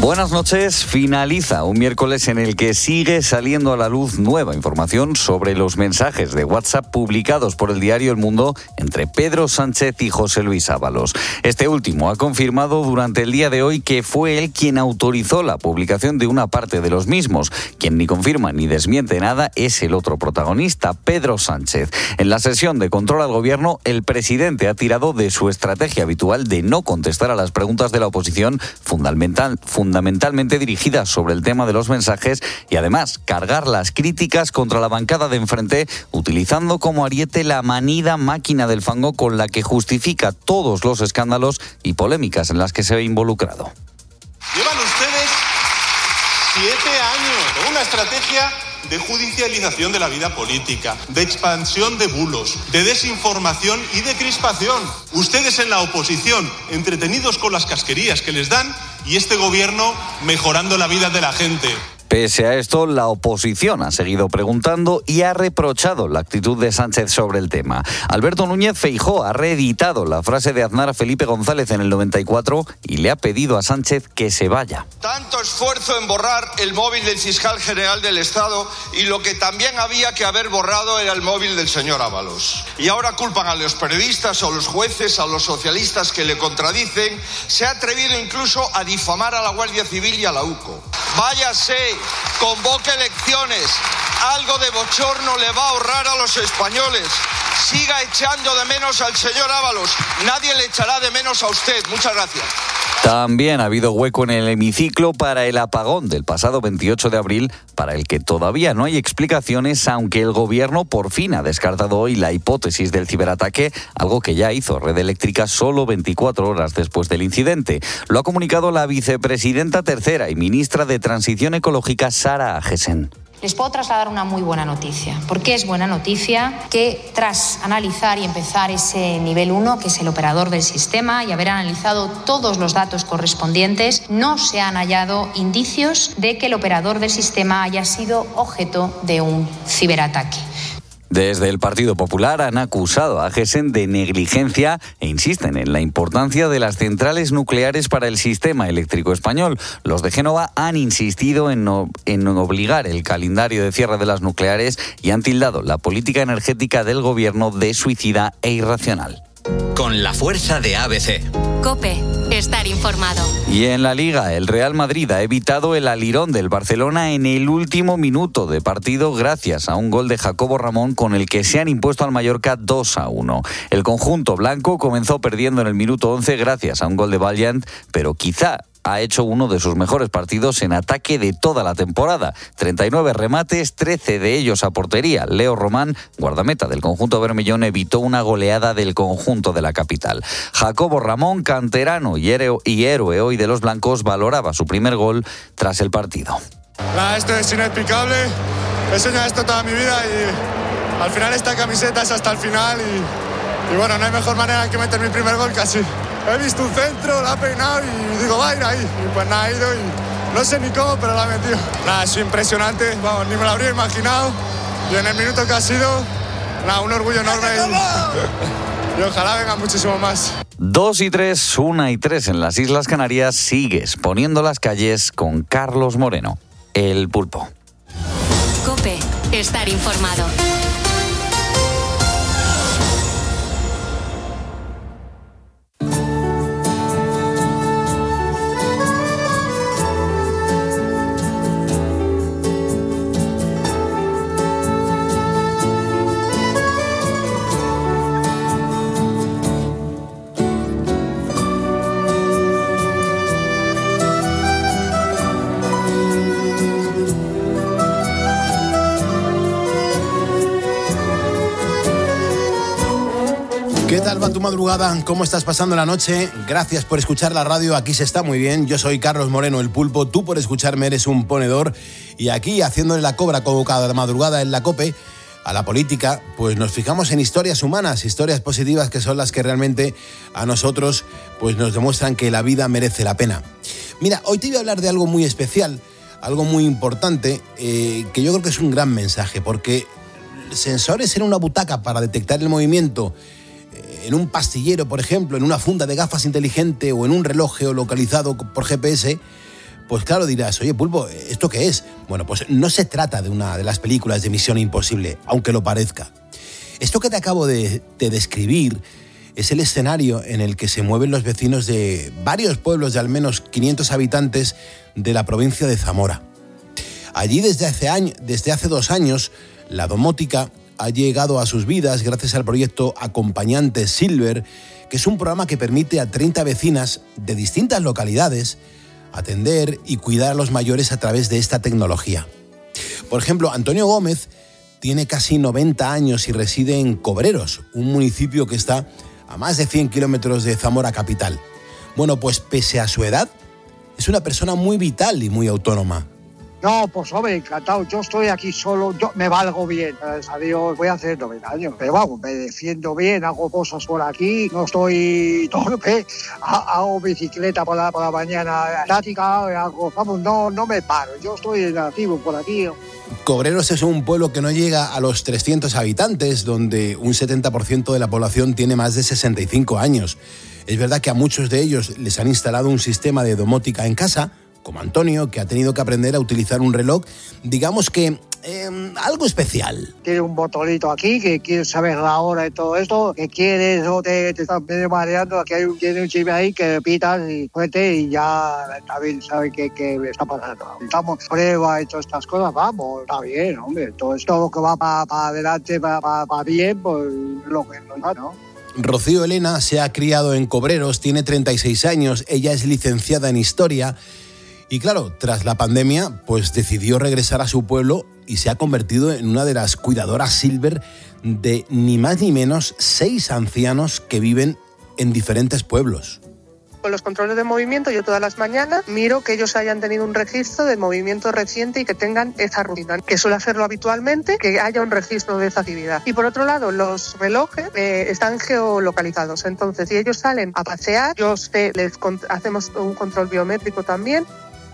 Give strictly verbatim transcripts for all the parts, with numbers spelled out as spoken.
Buenas noches. Finaliza un miércoles en el que sigue saliendo a la luz nueva información sobre los mensajes de WhatsApp publicados por el diario El Mundo entre Pedro Sánchez y José Luis Ábalos. Este último ha confirmado durante el día de hoy que fue él quien autorizó la publicación de una parte de los mismos. Quien ni confirma ni desmiente nada es el otro protagonista, Pedro Sánchez. En la sesión de control al gobierno, el presidente ha tirado de su estrategia habitual de no contestar a las preguntas de la oposición fundamental, fundamentalmente dirigidas sobre el tema de los mensajes y además cargar las críticas contra la bancada de enfrente utilizando como ariete la manida máquina del fango con la que justifica todos los escándalos y polémicas en las que se ve involucrado. Llevan ustedes siete años con una estrategia de judicialización de la vida política, de expansión de bulos, de desinformación y de crispación. Ustedes en la oposición, entretenidos con las casquerías que les dan, y este gobierno mejorando la vida de la gente. Pese a esto, la oposición ha seguido preguntando y ha reprochado la actitud de Sánchez sobre el tema. Alberto Núñez Feijóo ha reeditado la frase de Aznar a Felipe González en el noventa y cuatro y le ha pedido a Sánchez que se vaya. Tanto esfuerzo en borrar el móvil del fiscal general del Estado y lo que también había que haber borrado era el móvil del señor Ábalos. Y ahora culpan a los periodistas, a los jueces, a los socialistas que le contradicen. Se ha atrevido incluso a difamar a la Guardia Civil y a la UCO. Váyase, convoque elecciones, algo de bochorno le va a ahorrar a los españoles. Siga echando de menos al señor Ábalos, nadie le echará de menos a usted. Muchas gracias. También ha habido hueco en el hemiciclo para el apagón del pasado veintiocho de abril, para el que todavía no hay explicaciones, aunque el gobierno por fin ha descartado hoy la hipótesis del ciberataque, algo que ya hizo Red Eléctrica solo veinticuatro horas después del incidente. Lo ha comunicado la vicepresidenta tercera y ministra de Transición Ecológica, Sara Agesen. Les puedo trasladar una muy buena noticia. ¿Por qué es buena noticia? Que tras analizar y empezar ese nivel uno, que es el operador del sistema, y haber analizado todos los datos correspondientes, no se han hallado indicios de que el operador del sistema haya sido objeto de un ciberataque. Desde el Partido Popular han acusado a Agesen de negligencia e insisten en la importancia de las centrales nucleares para el sistema eléctrico español. Los de Génova han insistido en, no, en obligar el calendario de cierre de las nucleares y han tildado la política energética del gobierno de suicida e irracional. Con la fuerza de A B C. COPE. Estar informado. Y en la Liga, el Real Madrid ha evitado el alirón del Barcelona en el último minuto de partido gracias a un gol de Jacobo Ramón con el que se han impuesto al Mallorca dos a uno. El conjunto blanco comenzó perdiendo en el minuto once gracias a un gol de Valiant, pero quizá ha hecho uno de sus mejores partidos en ataque de toda la temporada. treinta y nueve remates, trece de ellos a portería. Leo Román, guardameta del conjunto bermellón, evitó una goleada del conjunto de la capital. Jacobo Ramón, canterano y héroe, y héroe hoy de los blancos, valoraba su primer gol tras el partido. Nah, esto es inexplicable. He soñado esto toda mi vida y al final esta camiseta es hasta el final y, y bueno, no hay mejor manera que meter mi primer gol casi. He visto un centro, la ha peinado y digo, va a ir ahí. Y pues nada, ha ido y no sé ni cómo, pero la ha metido. Nada, es impresionante, vamos, ni me lo habría imaginado. Y en el minuto que ha sido, nada, un orgullo enorme. Y, y ojalá venga muchísimo más. Dos y tres, una y tres en las Islas Canarias, sigues poniendo las calles con Carlos Moreno, el Pulpo. COPE. Estar informado. ¿Qué tal va tu madrugada? ¿Cómo estás pasando la noche? Gracias por escuchar la radio, aquí se está muy bien. Yo soy Carlos Moreno, el Pulpo, tú por escucharme eres un ponedor. Y aquí, haciéndole la cobra como cada madrugada en la COPE, a la política, pues nos fijamos en historias humanas, historias positivas que son las que realmente a nosotros pues nos demuestran que la vida merece la pena. Mira, hoy te voy a hablar de algo muy especial, algo muy importante, eh, que yo creo que es un gran mensaje, porque sensores en una butaca para detectar el movimiento, en un pastillero, por ejemplo, en una funda de gafas inteligente o en un reloj geolocalizado por G P S, Pues claro, dirás, oye, Pulpo, ¿esto qué es? Bueno, pues no se trata de una de las películas de Misión Imposible, aunque lo parezca. Esto que te acabo de, de describir es el escenario en el que se mueven los vecinos de varios pueblos de al menos quinientos habitantes de la provincia de Zamora. Allí desde hace, año, desde hace dos años, la domótica ha llegado a sus vidas gracias al proyecto Acompañantes Silver, que es un programa que permite a treinta vecinas de distintas localidades atender y cuidar a los mayores a través de esta tecnología. Por ejemplo, Antonio Gómez tiene casi noventa años y reside en Cobreros, un municipio que está a más de cien kilómetros de Zamora capital. Bueno, pues pese a su edad, es una persona muy vital y muy autónoma. No, pues hombre, encantado. Yo estoy aquí solo, yo me valgo bien. Gracias a Dios, voy a hacer noventa años. Pero vamos, me defiendo bien, hago cosas por aquí, no estoy torpe. Hago bicicleta por la, por la mañana, tática, hago, vamos, no, no me paro. Yo estoy en activo por aquí. Cobreros es un pueblo que no llega a los trescientos habitantes, donde un setenta por ciento de la población tiene más de sesenta y cinco años. Es verdad que a muchos de ellos les han instalado un sistema de domótica en casa, como Antonio, que ha tenido que aprender a utilizar un reloj, digamos que eh, algo especial. Tiene un botonito aquí que quieres saber la hora y todo esto, que quieres o te, te estás medio mareando, aquí hay un, tiene un chip ahí que pitas y fuerte y ya también sabe qué está pasando. Estamos prueba y todas estas cosas, vamos, está bien, hombre, todo esto lo que va para pa adelante, para pa, pa bien, pues lo que nos da, ¿no? Rocío Elena se ha criado en Cobreros, tiene treinta y seis años, ella es licenciada en Historia. Y claro, tras la pandemia, pues decidió regresar a su pueblo y se ha convertido en una de las cuidadoras Silver de ni más ni menos seis ancianos que viven en diferentes pueblos. Con los controles de movimiento, yo todas las mañanas miro que ellos hayan tenido un registro de movimiento reciente y que tengan esa rutina, que suele hacerlo habitualmente, que haya un registro de esa actividad. Y por otro lado, los relojes eh, están geolocalizados, entonces si ellos salen a pasear, yo sé, les hacemos un control biométrico también.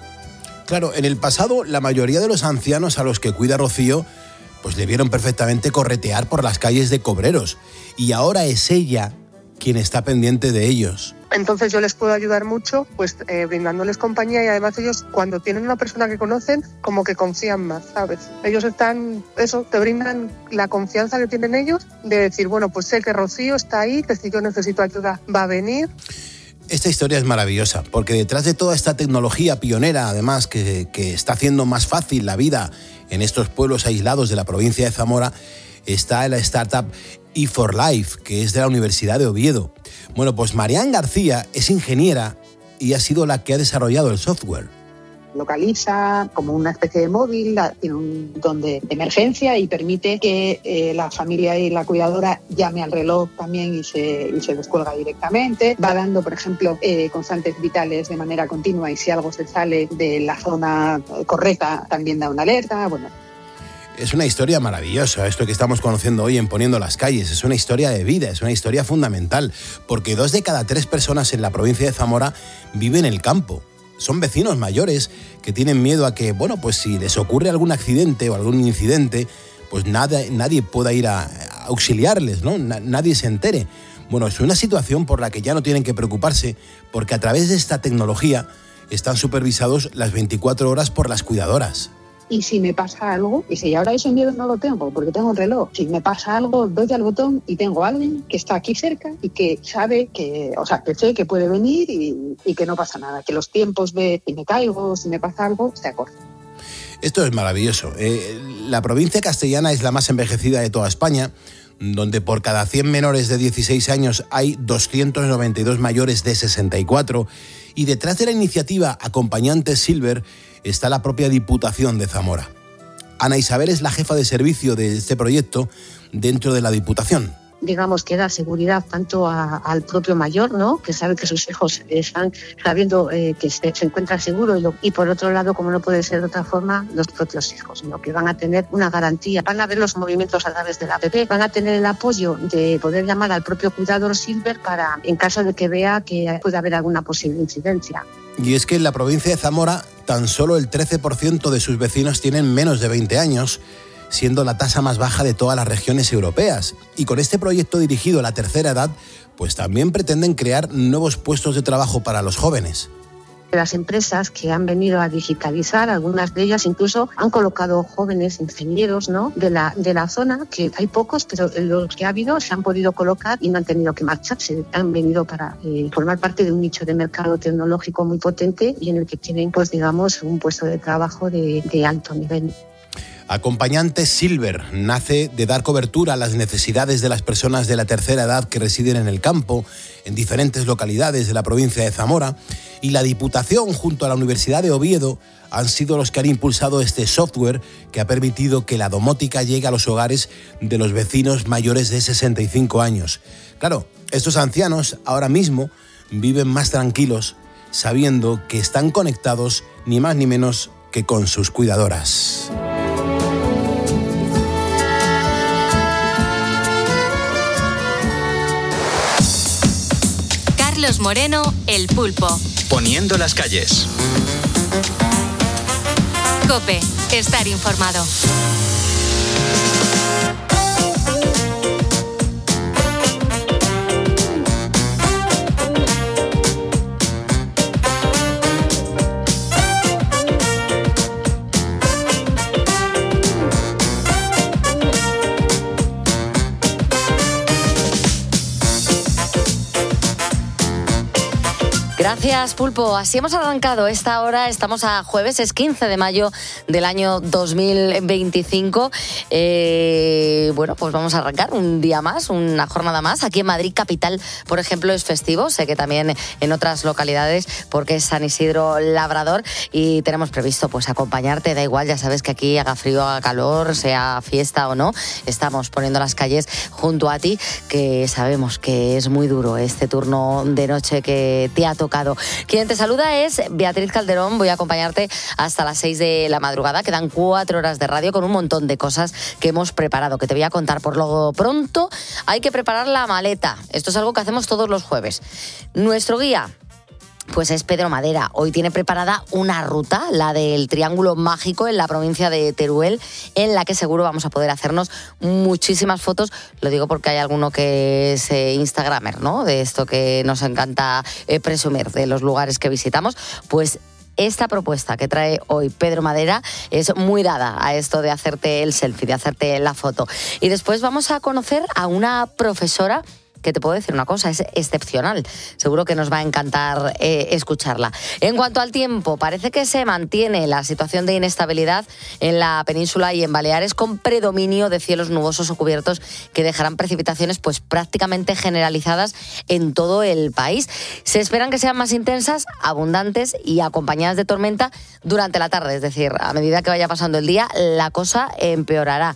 Claro, en el pasado la mayoría de los ancianos a los que cuida Rocío pues le vieron perfectamente corretear por las calles de Cobreros y ahora es ella quien está pendiente de ellos. Entonces yo les puedo ayudar mucho pues eh, brindándoles compañía y además ellos cuando tienen una persona que conocen como que confían más, ¿sabes? Ellos están, eso, te brindan la confianza que tienen ellos de decir, bueno, pues sé que Rocío está ahí, que si yo necesito ayuda va a venir. Esta historia es maravillosa, porque detrás de toda esta tecnología pionera, además, que, que está haciendo más fácil la vida en estos pueblos aislados de la provincia de Zamora, está la startup E cuatro Life, que es de la Universidad de Oviedo. Bueno, pues Marián García es ingeniera y ha sido la que ha desarrollado el software. Localiza como una especie de móvil, tiene un botón de emergencia y permite que eh, la familia y la cuidadora llame al reloj también y se, y se descuelga directamente. Va dando, por ejemplo, eh, constantes vitales de manera continua y si algo se sale de la zona correcta también da una alerta. Bueno. Es una historia maravillosa, esto que estamos conociendo hoy en Poniendo las Calles. Es una historia de vida, es una historia fundamental, porque dos de cada tres personas en la provincia de Zamora viven en el campo. Son vecinos mayores que tienen miedo a que, bueno, pues si les ocurre algún accidente o algún incidente, pues nada, nadie pueda ir a, a auxiliarles, ¿no? Na, nadie se entere. Bueno, es una situación por la que ya no tienen que preocuparse, porque a través de esta tecnología están supervisados las veinticuatro horas por las cuidadoras. Y si me pasa algo, y si ahora ese miedo no lo tengo porque tengo un reloj, si me pasa algo, doy al botón y tengo a alguien que está aquí cerca y que sabe que, o sea, que sé que puede venir y, y que no pasa nada, que los tiempos de si me caigo, si me pasa algo, se acortan. Esto es maravilloso. Eh, la provincia castellana es la más envejecida de toda España, donde por cada cien menores de dieciséis años hay doscientos noventa y dos mayores de sesenta y cuatro, y detrás de la iniciativa Acompañantes Silver está la propia Diputación de Zamora. Ana Isabel es la jefa de servicio de este proyecto dentro de la Diputación. Digamos que da seguridad tanto a, al propio mayor, ¿no?, que sabe que sus hijos están sabiendo eh, que se, se encuentra seguro y, lo, y por otro lado, como no puede ser de otra forma, los propios hijos, ¿no?, que van a tener una garantía, van a ver los movimientos a través de la app, van a tener el apoyo de poder llamar al propio cuidador Silver para, en caso de que vea que puede haber alguna posible incidencia. Y es que en la provincia de Zamora tan solo el trece por ciento de sus vecinos tienen menos de veinte años, siendo la tasa más baja de todas las regiones europeas. Y con este proyecto dirigido a la tercera edad, pues también pretenden crear nuevos puestos de trabajo para los jóvenes. las empresas que han venido a digitalizar, algunas de ellas incluso han colocado jóvenes ingenieros, ¿no?, de la, de la zona, que hay pocos, pero los que ha habido se han podido colocar y no han tenido que marcharse, han venido para eh, formar parte de un nicho de mercado tecnológico muy potente y en el que tienen, pues digamos, un puesto de trabajo de, de alto nivel. Acompañante Silver nace de dar cobertura a las necesidades de las personas de la tercera edad que residen en el campo, en diferentes localidades de la provincia de Zamora, y la Diputación junto a la Universidad de Oviedo han sido los que han impulsado este software que ha permitido que la domótica llegue a los hogares de los vecinos mayores de sesenta y cinco años. Claro, estos ancianos ahora mismo viven más tranquilos sabiendo que están conectados ni más ni menos que con sus cuidadoras. Carlos Moreno, El Pulpo. Poniendo las calles. COPE, estar informado. Gracias, Pulpo. Así hemos arrancado esta hora. Estamos a jueves, es quince de mayo del año dos mil veinticinco. Eh, bueno, pues vamos a arrancar un día más, una jornada más. Aquí en Madrid capital, por ejemplo, es festivo. Sé que también en otras localidades, porque es San Isidro Labrador y tenemos previsto pues acompañarte. Da igual, ya sabes que aquí haga frío, haga calor, sea fiesta o no. Estamos poniendo las calles junto a ti, que sabemos que es muy duro este turno de noche que te ha tocado. Quien te saluda es Beatriz Calderón. Voy a acompañarte hasta las seis de la madrugada. Quedan cuatro horas de radio con un montón de cosas que hemos preparado, que te voy a contar. Por lo pronto, hay que preparar la maleta. Esto es algo que hacemos todos los jueves. Nuestro guía, pues es Pedro Madera. Hoy tiene preparada una ruta, la del Triángulo Mágico en la provincia de Teruel, en la que seguro vamos a poder hacernos muchísimas fotos. Lo digo porque hay alguno que es eh, instagramer, ¿no? De esto que nos encanta eh, presumir de los lugares que visitamos. Pues esta propuesta que trae hoy Pedro Madera es muy dada a esto de hacerte el selfie, de hacerte la foto. Y después vamos a conocer a una profesora que te puedo decir una cosa, es excepcional. Seguro que nos va a encantar eh, escucharla. En cuanto al tiempo, parece que se mantiene la situación de inestabilidad en la península y en Baleares, con predominio de cielos nubosos o cubiertos que dejarán precipitaciones pues prácticamente generalizadas en todo el país. Se esperan que sean más intensas, abundantes y acompañadas de tormenta durante la tarde. Es decir, a medida que vaya pasando el día, la cosa empeorará,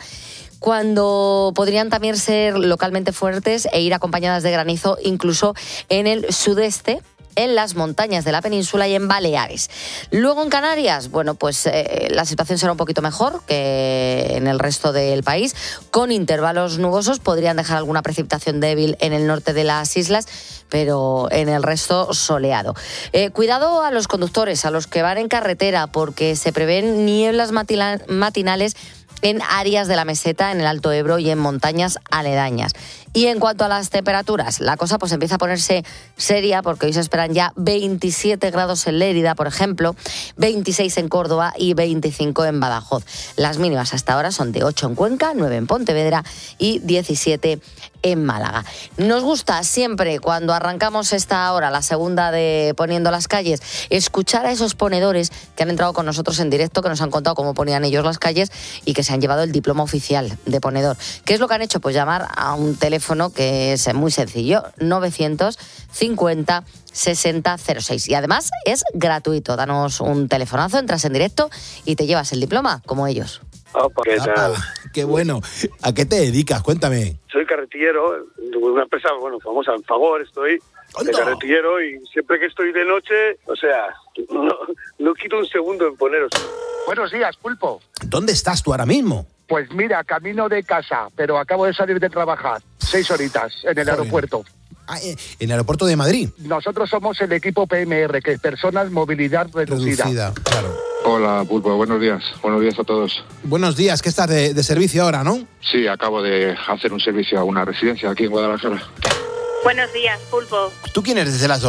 cuando podrían también ser localmente fuertes e ir acompañadas de granizo incluso en el sudeste, en las montañas de la península y en Baleares. Luego en Canarias, bueno, pues eh, la situación será un poquito mejor que en el resto del país, con intervalos nubosos. Podrían dejar alguna precipitación débil en el norte de las islas, pero en el resto soleado. Eh, cuidado a los conductores, a los que van en carretera, porque se prevén nieblas matila- matinales en áreas de la meseta, en el Alto Ebro y en montañas aledañas. Y en cuanto a las temperaturas, la cosa pues empieza a ponerse seria, porque hoy se esperan ya veintisiete grados en Lérida, por ejemplo, veintiséis en Córdoba y veinticinco en Badajoz. Las mínimas hasta ahora son de ocho en Cuenca, nueve en Pontevedra y diecisiete en Málaga. Nos gusta siempre, cuando arrancamos esta hora, la segunda de Poniendo las calles, escuchar a esos ponedores que han entrado con nosotros en directo, que nos han contado cómo ponían ellos las calles y que se han llevado el diploma oficial de ponedor. ¿Qué es lo que han hecho? Pues llamar a un teléfono que es muy sencillo, novecientos cincuenta sesenta cero seis. Y además es gratuito. Danos un telefonazo, entras en directo y te llevas el diploma, como ellos. Opa, ¿qué tal? Ah, qué bueno. ¿A qué te dedicas? Cuéntame. Soy carretillero de una empresa, bueno, famosa en Fagor, estoy de carretillero y siempre que estoy de noche, o sea, no, no quito un segundo en poneros. Buenos días, Pulpo. ¿Dónde estás tú ahora mismo? Pues mira, camino de casa, pero acabo de salir de trabajar. Seis horitas en el Joder. aeropuerto. Ah, ¿en el aeropuerto de Madrid? Nosotros somos el equipo P M R, que es Personas Movilidad Reducida. Reducida, claro. Hola, Pulpo, buenos días. Buenos días a todos. Buenos días, ¿qué estás de, de servicio ahora, no? Sí, acabo de hacer un servicio a una residencia aquí en Guadalajara. Buenos días, Pulpo. ¿Tú quién eres de las dos?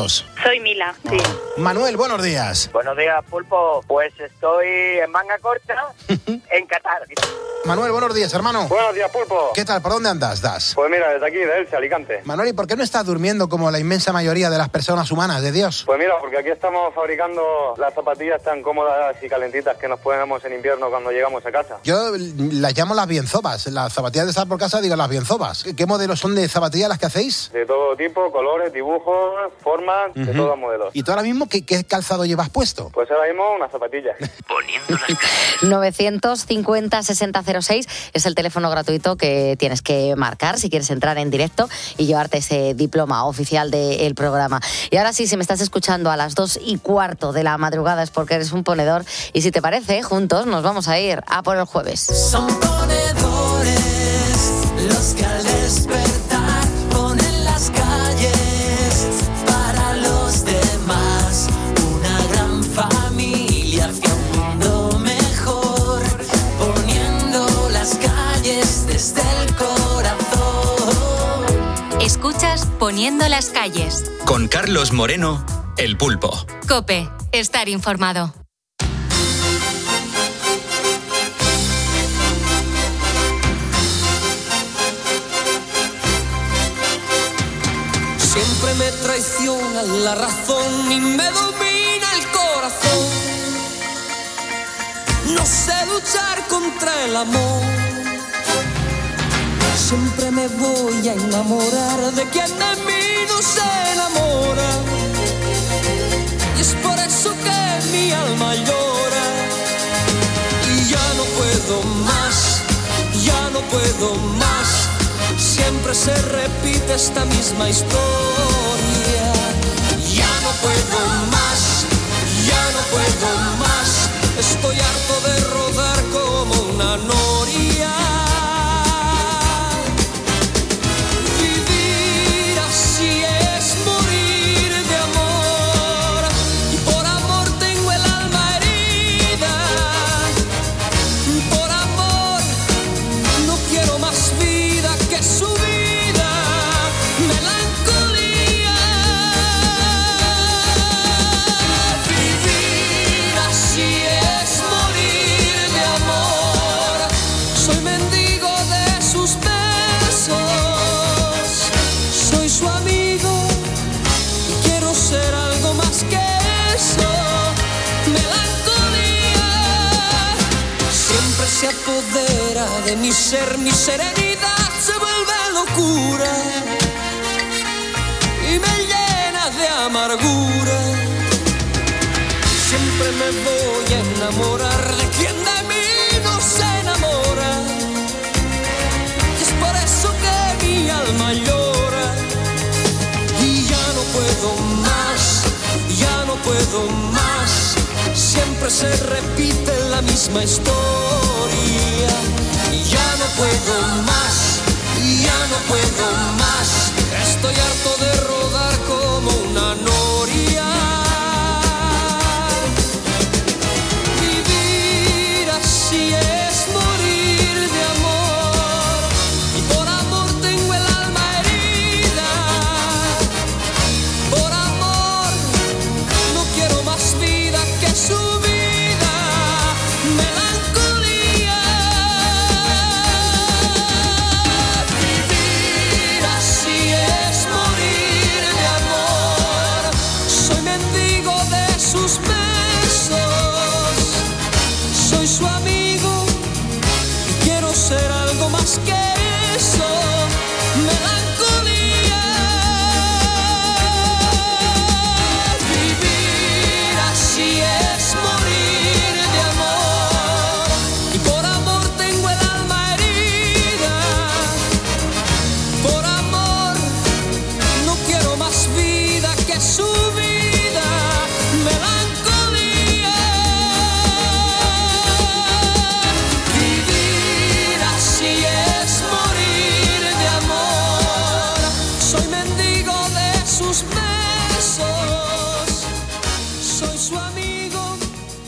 Soy Mila, sí. Manuel, buenos días. Buenos días, Pulpo. Pues estoy en manga corta, en Qatar. Manuel, buenos días, hermano. Buenos días, Pulpo. ¿Qué tal? ¿Por dónde andas, Das? Pues mira, desde aquí, de Elche, Alicante. Manuel, ¿y por qué no estás durmiendo como la inmensa mayoría de las personas humanas de Dios? Pues mira, porque aquí estamos fabricando las zapatillas tan cómodas y calentitas que nos ponemos en invierno cuando llegamos a casa. Yo las llamo las bienzobas. Las zapatillas de estar por casa digo las bienzobas. ¿Qué modelos son de zapatillas las que hacéis? De todo tipo, colores, dibujos, formas, uh-huh. de todos los modelos. ¿Y tú ahora mismo qué, qué calzado llevas puesto? Pues ahora mismo unas zapatillas. Poniendo las calles. novecientos cincuenta sesenta cero seis es el teléfono gratuito que tienes que marcar si quieres entrar en directo y llevarte ese diploma oficial del programa. Y ahora sí, si me estás escuchando a las dos y cuarto de la madrugada es porque eres un ponedor. Y si te parece, juntos nos vamos a ir a por el jueves. Son ponedores los que al despertar ponen las calles para los demás. Una gran familia hacia un mundo mejor, poniendo las calles desde el corazón. Escuchas Poniendo las calles. Con Carlos Moreno, El Pulpo. COPE, estar informado. Siempre me traiciona la razón y me domina el corazón. No sé luchar contra el amor. Siempre me voy a enamorar de quien de mí no se enamora. Y es por eso que mi alma llora. Y ya no puedo más, ya no puedo más. Siempre se repite esta misma historia. Ya no puedo más, ya no puedo más. Estoy harto de rodar como una noria. Vivir así es morir de amor. Y por amor tengo el alma herida. Por amor no quiero más vida que su vida, melancolía. Vivir así es morir de amor. Soy mendigo de sus besos, soy su amigo y quiero ser algo más que eso, melancolía. Siempre se apodera de mi ser, mi serenidad se vuelve locura y me llena de amargura. Siempre me voy a enamorar de quien de mí no se enamora. Y es por eso que mi alma llora. Y ya no puedo más, ya no puedo más. Siempre se repite la misma historia. Y ya no puedo más, ya no puedo más. Estoy harto de rodar como una noria. Vivir así es morir de amor. Y por amor tengo el alma herida. Por amor no quiero más vida que su vida, melancolía. Vivir así es morir de amor. Soy mendigo de sus besos, soy su amigo y quiero ser algo más que eso, melancolía. Vivir así es morir de amor. Y por amor tengo el alma herida. Por amor no quiero más vida que su vida, melancolía. Vivir así es morir de amor. Soy mendigo de sus besos, soy su amigo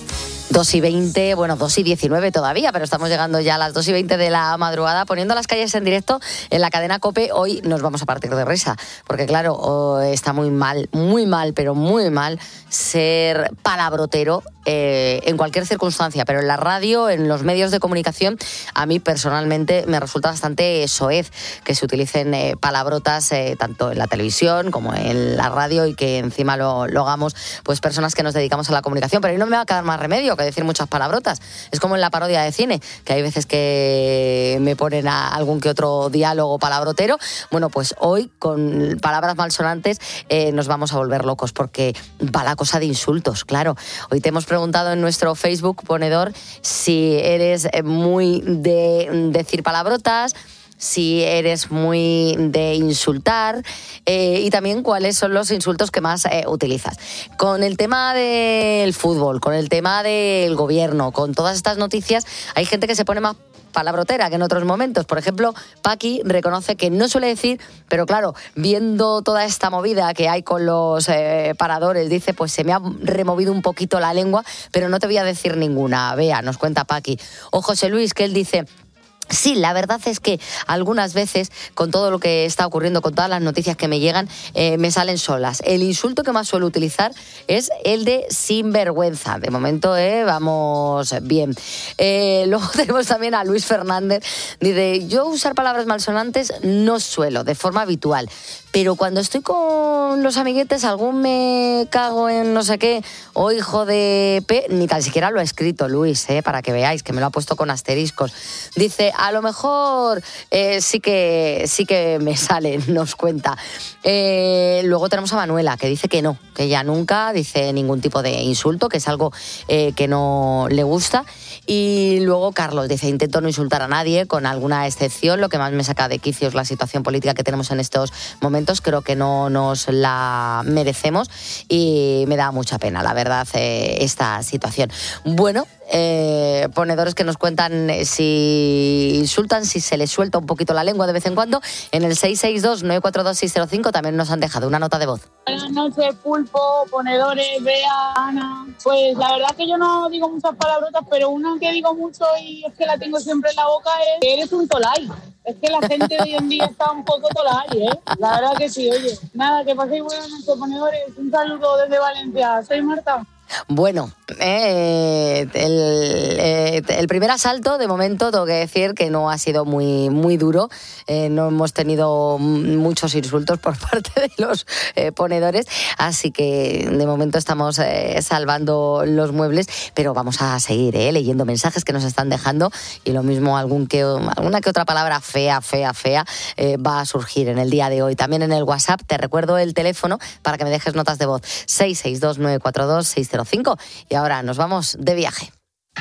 dos y veinte, bueno, dos y diecinueve todavía, pero estamos llegando ya a las dos y veinte de la madrugada, poniendo las calles en directo en la cadena COPE. Hoy nos vamos a partir de risa, porque claro, oh, está muy mal, muy mal, pero muy mal ser palabrotero eh, en cualquier circunstancia, pero en la radio, en los medios de comunicación, a mí personalmente me resulta bastante soez que se utilicen eh, palabrotas eh, tanto en la televisión como en la radio y que encima lo, lo hagamos pues personas que nos dedicamos a la comunicación. Pero ahí no me va a quedar más remedio que decir muchas palabrotas. Es como en la parodia de cine, que hay veces que me ponen a algún que otro diálogo palabrotero. Bueno, pues hoy con palabras malsonantes eh, nos vamos a volver locos, porque va la cosa de insultos, claro. Hoy te hemos preguntado en nuestro Facebook ponedor si eres muy de decir palabrotas, si eres muy de insultar eh, y también cuáles son los insultos que más eh, utilizas. Con el tema del fútbol, con el tema del gobierno, con todas estas noticias, hay gente que se pone más palabrotera que en otros momentos. Por ejemplo, Paqui reconoce que no suele decir, pero claro, viendo toda esta movida que hay con los eh, paradores, dice, pues se me ha removido un poquito la lengua, pero no te voy a decir ninguna. Vea, nos cuenta Paqui. O José Luis, que él dice... Sí, la verdad es que algunas veces, con todo lo que está ocurriendo, con todas las noticias que me llegan, eh, me salen solas. El insulto que más suelo utilizar es el de sinvergüenza. De momento, eh, vamos bien. Eh, luego tenemos también a Luis Fernández. Dice, yo usar palabras malsonantes no suelo, de forma habitual. Pero cuando estoy con los amiguetes, algún me cago en no sé qué, o hijo de P, ni tan siquiera lo ha escrito Luis, eh, para que veáis, que me lo ha puesto con asteriscos. Dice, a lo mejor eh, sí que sí que me sale, nos cuenta. Eh, luego tenemos a Manuela, que dice que no, que ella nunca dice ningún tipo de insulto, que es algo eh, que no le gusta. Y luego Carlos dice, intento no insultar a nadie, con alguna excepción. Lo que más me saca de quicio es la situación política que tenemos en estos momentos. Creo que no nos la merecemos y me da mucha pena, la verdad, eh, esta situación. Bueno, eh, ponedores que nos cuentan eh, si insultan, si se les suelta un poquito la lengua de vez en cuando. En el seis seis dos, nueve cuatro dos, seis cero cinco también nos han dejado una nota de voz. Buenas noches, Pulpo, ponedores, Bea, Ana. Pues la verdad que yo no digo muchas palabrotas, pero una que digo mucho y es que la tengo siempre en la boca es que eres un tolai. Es que la gente de hoy en día está un poco tolai, ¿eh? La verdad que sí, oye. Nada, que paséis buenas noches, ponedores. Un saludo desde Valencia. Soy Marta. Bueno, eh, el, eh, el primer asalto, de momento, tengo que decir que no ha sido muy, muy duro. Eh, no hemos tenido muchos insultos por parte de los eh, ponedores, así que de momento estamos eh, salvando los muebles, pero vamos a seguir eh, leyendo mensajes que nos están dejando y lo mismo algún que, alguna que otra palabra fea, fea, fea eh, va a surgir en el día de hoy. También en el WhatsApp te recuerdo el teléfono para que me dejes notas de voz, seis seis dos, nueve cuatro dos, seis cero cinco. Y ahora nos vamos de viaje.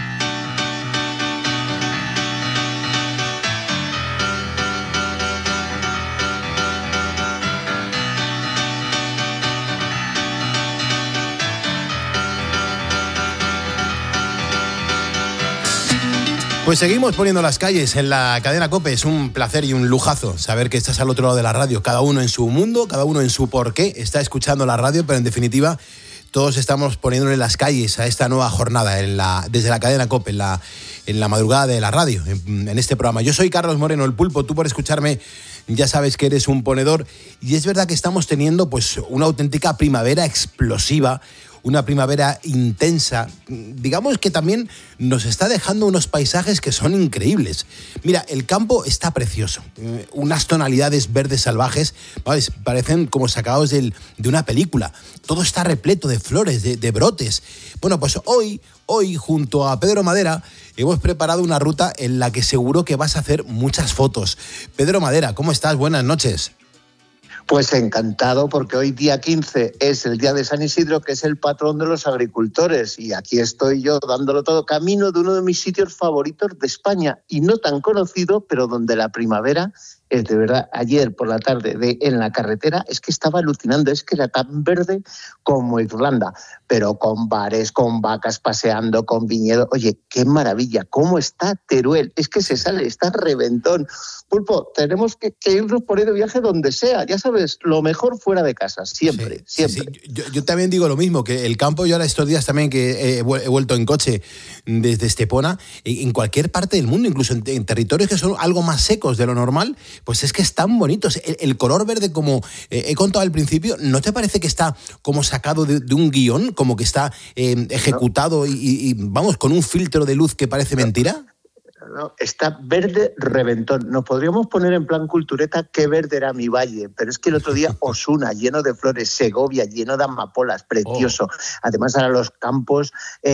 Pues seguimos poniendo las calles en la cadena COPE. Es un placer y un lujazo saber que estás al otro lado de la radio. Cada uno en su mundo, cada uno en su porqué está escuchando la radio, pero en definitiva todos estamos poniéndole las calles a esta nueva jornada en la, desde la cadena COPE, en la, en la madrugada de la radio, en, en este programa. Yo soy Carlos Moreno, el Pulpo. Tú, por escucharme, ya sabes que eres un ponedor. Y es verdad que estamos teniendo pues una auténtica primavera explosiva, una primavera intensa, digamos que también nos está dejando unos paisajes que son increíbles. Mira, el campo está precioso, unas tonalidades verdes salvajes, ¿sabes? Parecen como sacados del, de una película. Todo está repleto de flores, de, de brotes. Bueno, pues hoy, hoy junto a Pedro Madera hemos preparado una ruta en la que seguro que vas a hacer muchas fotos. Pedro Madera, ¿cómo estás? Buenas noches. Pues encantado, porque hoy día quince es el día de San Isidro, que es el patrón de los agricultores, y aquí estoy yo dándolo todo, camino de uno de mis sitios favoritos de España, y no tan conocido, pero donde la primavera es de verdad, ayer por la tarde de, en la carretera, es que estaba alucinando, es que era tan verde como Irlanda, pero con bares, con vacas paseando, con viñedo. Oye, qué maravilla, cómo está Teruel, es que se sale, está reventón. Pulpo, tenemos que, que irnos por ahí de viaje donde sea, ya sabes, lo mejor fuera de casa, siempre, sí, siempre. Sí, sí. Yo, yo también digo lo mismo, que el campo, yo ahora estos días también que he, he vuelto en coche desde Estepona, en cualquier parte del mundo, incluso en, en territorios que son algo más secos de lo normal, pues es que están bonitos. El, el color verde, como eh, he contado al principio, ¿no te parece que está como sacado de, de un guión? Como que está eh, ejecutado y, y, vamos, con un filtro de luz que parece mentira. No, está verde reventón. Nos podríamos poner en plan cultureta qué verde era mi valle, pero es que el otro día Osuna, lleno de flores, Segovia, lleno de amapolas, precioso. Oh. Además ahora los campos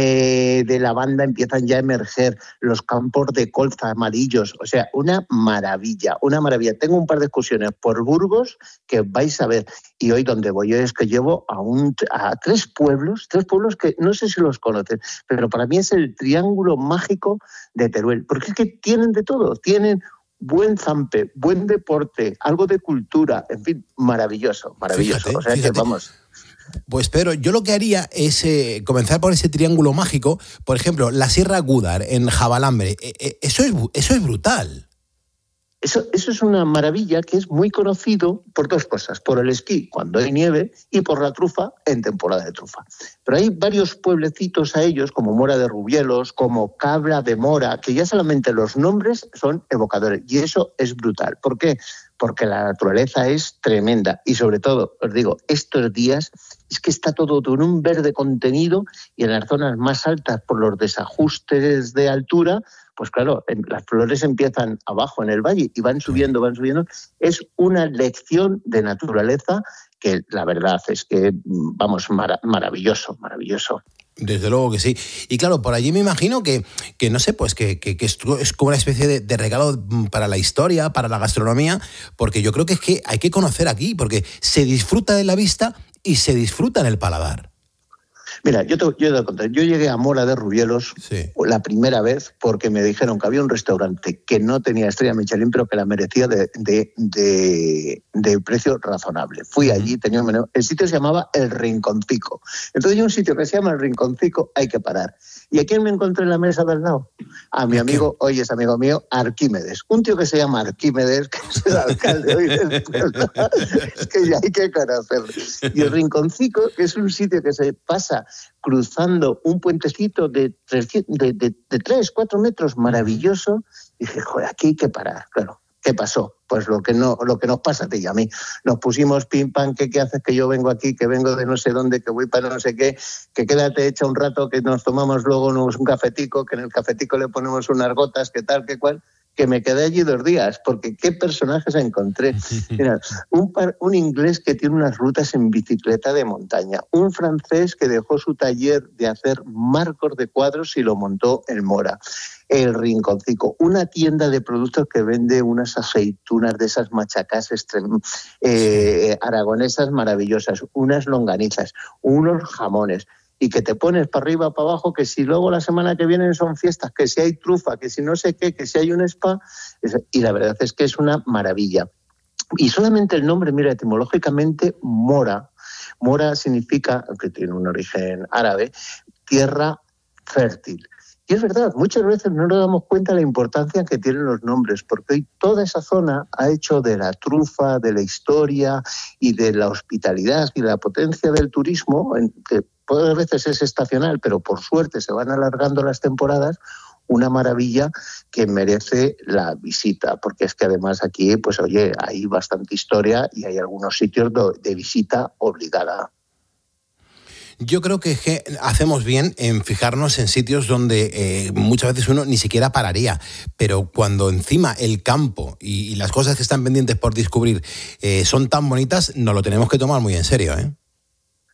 eh, de lavanda empiezan ya a emerger, los campos de colza amarillos, o sea, una maravilla, una maravilla. Tengo un par de excursiones por Burgos que vais a ver, y hoy donde voy yo es que llevo a, un, a tres pueblos, tres pueblos que no sé si los conocen, pero para mí es el triángulo mágico de Teruel, porque es que tienen de todo, tienen buen zampe, buen deporte, algo de cultura, en fin, maravilloso, maravilloso. Fíjate, o sea fíjate. que vamos. Pues Pedro, yo lo que haría es eh, comenzar por ese triángulo mágico, por ejemplo, la Sierra Gúdar en Javalambre, eh, eh, eso, es, eso es brutal. Eso, eso es una maravilla que es muy conocido por dos cosas, por el esquí cuando hay nieve y por la trufa en temporada de trufa. Pero hay varios pueblecitos a ellos, como Mora de Rubielos, como Cabra de Mora, que ya solamente los nombres son evocadores y eso es brutal. ¿Por qué? Porque la naturaleza es tremenda y sobre todo, os digo, estos días es que está todo con un verde contenido y en las zonas más altas por los desajustes de altura, pues claro, las flores empiezan abajo en el valle y van subiendo, van subiendo. Es una lección de naturaleza que la verdad es que, vamos, mara- maravilloso, maravilloso. Desde luego que sí. Y claro, por allí me imagino que, que no sé, pues que, que, que es como una especie de, de regalo para la historia, para la gastronomía, porque yo creo que es que hay que conocer aquí, porque se disfruta de la vista y se disfruta en el paladar. Mira, yo te, yo te voy a contar, yo llegué a Mora de Rubielos sí. la primera vez porque me dijeron que había un restaurante que no tenía estrella Michelin, pero que la merecía de, de, de, de precio razonable. Fui uh-huh. allí, tenía un menú, el sitio se llamaba El Rinconcico. Entonces hay un sitio que se llama El Rinconcico, hay que parar. ¿Y a quién me encontré en la mesa del lado? A mi amigo, hoy es amigo mío, Arquímedes. Un tío que se llama Arquímedes, que es el alcalde hoy del pueblo. Es que ya hay que conocerlo. Y El Rinconcico, que es un sitio que se pasa cruzando un puentecito de tres, de, de, de tres, cuatro metros, maravilloso. Y dije, joder, aquí hay que parar, claro. ¿Qué pasó? Pues lo que no, lo que nos pasa a ti y a mí. Nos pusimos pim pam, ¿qué, qué haces? Que yo vengo aquí, que vengo de no sé dónde, que voy para no sé qué, que quédate hecha un rato, que nos tomamos luego un cafetico, que en el cafetico le ponemos unas gotas, que tal, que cual, que me quedé allí dos días, porque qué personajes encontré. Mira, un, par, un inglés que tiene unas rutas en bicicleta de montaña, un francés que dejó su taller de hacer marcos de cuadros y lo montó en Mora. El Rinconcico, una tienda de productos que vende unas aceitunas de esas machacas extrem- eh, aragonesas maravillosas, unas longanizas, unos jamones, y que te pones para arriba, para abajo, que si luego la semana que viene son fiestas, que si hay trufa, que si no sé qué, que si hay un spa, y la verdad es que es una maravilla. Y solamente el nombre, mira, etimológicamente, Mora, Mora significa, que tiene un origen árabe, tierra fértil. Y es verdad, muchas veces no nos damos cuenta de la importancia que tienen los nombres, porque hoy toda esa zona ha hecho de la trufa, de la historia y de la hospitalidad y de la potencia del turismo, que a veces es estacional, pero por suerte se van alargando las temporadas, una maravilla que merece la visita, porque es que además aquí, pues oye, hay bastante historia y hay algunos sitios de visita obligada. Yo creo que hacemos bien en fijarnos en sitios donde eh, muchas veces uno ni siquiera pararía, pero cuando encima el campo y, y las cosas que están pendientes por descubrir eh, son tan bonitas, nos lo tenemos que tomar muy en serio, ¿eh?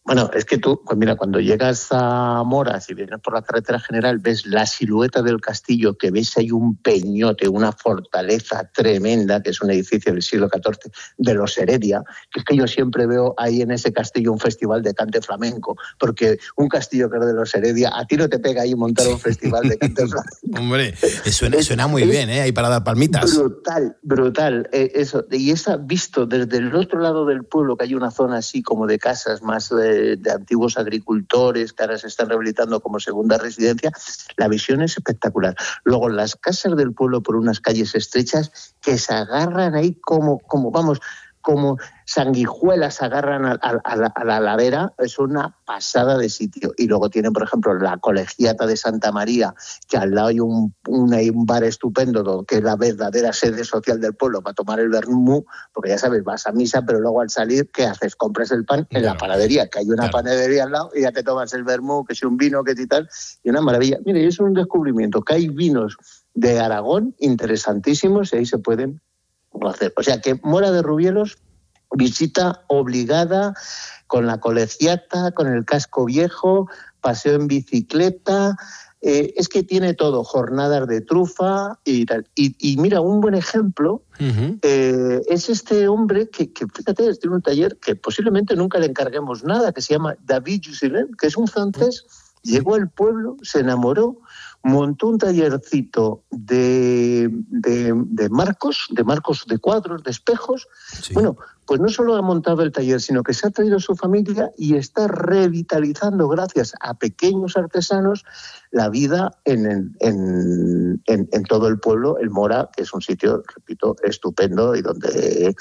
Bueno, es que tú, pues mira, cuando llegas a Mora, si vienes por la carretera general, ves la silueta del castillo, que ves ahí un peñote, una fortaleza tremenda, que es un edificio del siglo catorce, de los Heredia, que es que yo siempre veo ahí en ese castillo un festival de cante flamenco, porque un castillo que es de los Heredia, a ti no te pega ahí montar un festival de cante flamenco. Hombre, suena, suena muy es, bien, ¿eh? Ahí para dar palmitas. Brutal, brutal. Eh, eso. Y esa, visto desde el otro lado del pueblo, que hay una zona así como de casas más... Eh, de antiguos agricultores que ahora se están rehabilitando como segunda residencia, la visión es espectacular. Luego las casas del pueblo por unas calles estrechas que se agarran ahí como, como vamos, como sanguijuelas se agarran a, a, a, la, a la ladera, es una pasada de sitio. Y luego tienen, por ejemplo, la Colegiata de Santa María, que al lado hay un, un, un bar estupendo, que es la verdadera sede social del pueblo, para tomar el vermú, porque ya sabes, vas a misa, pero luego al salir, ¿qué haces? Compras el pan en claro. la panadería, que hay una claro. panadería al lado, y ya te tomas el vermú, que es un vino, que tal, y una maravilla. Mire, es un descubrimiento, que hay vinos de Aragón interesantísimos, y ahí se pueden hacer. O sea, que Mora de Rubielos, visita obligada, con la Colegiata, con el casco viejo, paseo en bicicleta, eh, es que tiene todo, jornadas de trufa y tal. Y, y mira, un buen ejemplo uh-huh. eh, es este hombre que, que, fíjate, tiene un taller que posiblemente nunca le encarguemos nada, que se llama David Jusselin, que es un francés, uh-huh. llegó al pueblo, se enamoró, montó un tallercito de, de, de marcos, de marcos de cuadros, de espejos. Sí. Bueno, pues no solo ha montado el taller, sino que se ha traído a su familia y está revitalizando, gracias a pequeños artesanos, la vida en, en, en, en, en todo el pueblo, el Mora, que es un sitio, repito, estupendo y donde...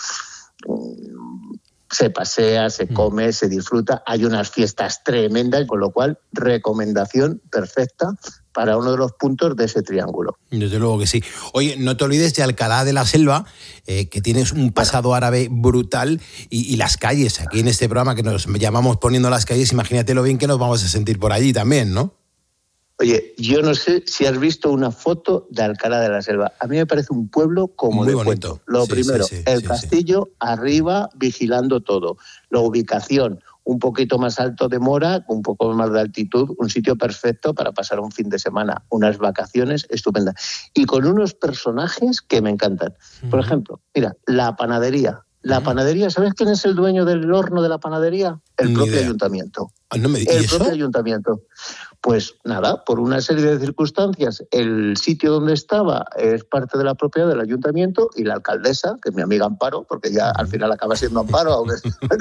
Um, se pasea, se come, se disfruta, hay unas fiestas tremendas, con lo cual, recomendación perfecta para uno de los puntos de ese triángulo. Desde luego que sí. Oye, no te olvides de Alcalá de la Selva, eh, que tienes un pasado árabe brutal, y, y las calles, aquí en este programa que nos llamamos Poniendo las Calles, imagínate lo bien que nos vamos a sentir por allí también, ¿no? Oye, yo no sé si has visto una foto de Alcalá de la Selva. A mí me parece un pueblo como muy de bonito. Cuento. Lo sí, primero, sí, sí, el sí, castillo sí. arriba vigilando todo. La ubicación, un poquito más alto de Mora, un poco más de altitud, un sitio perfecto para pasar un fin de semana, unas vacaciones estupendas. Y con unos personajes que me encantan. Uh-huh. Por ejemplo, mira, la panadería. La uh-huh. panadería, ¿sabes quién es el dueño del horno de la panadería? El Ni propio idea. ayuntamiento. Ah, no me el ¿Y propio eso? ayuntamiento. Pues nada, por una serie de circunstancias, el sitio donde estaba es parte de la propiedad del ayuntamiento, y la alcaldesa, que es mi amiga Amparo, porque ya al final acaba siendo Amparo, aunque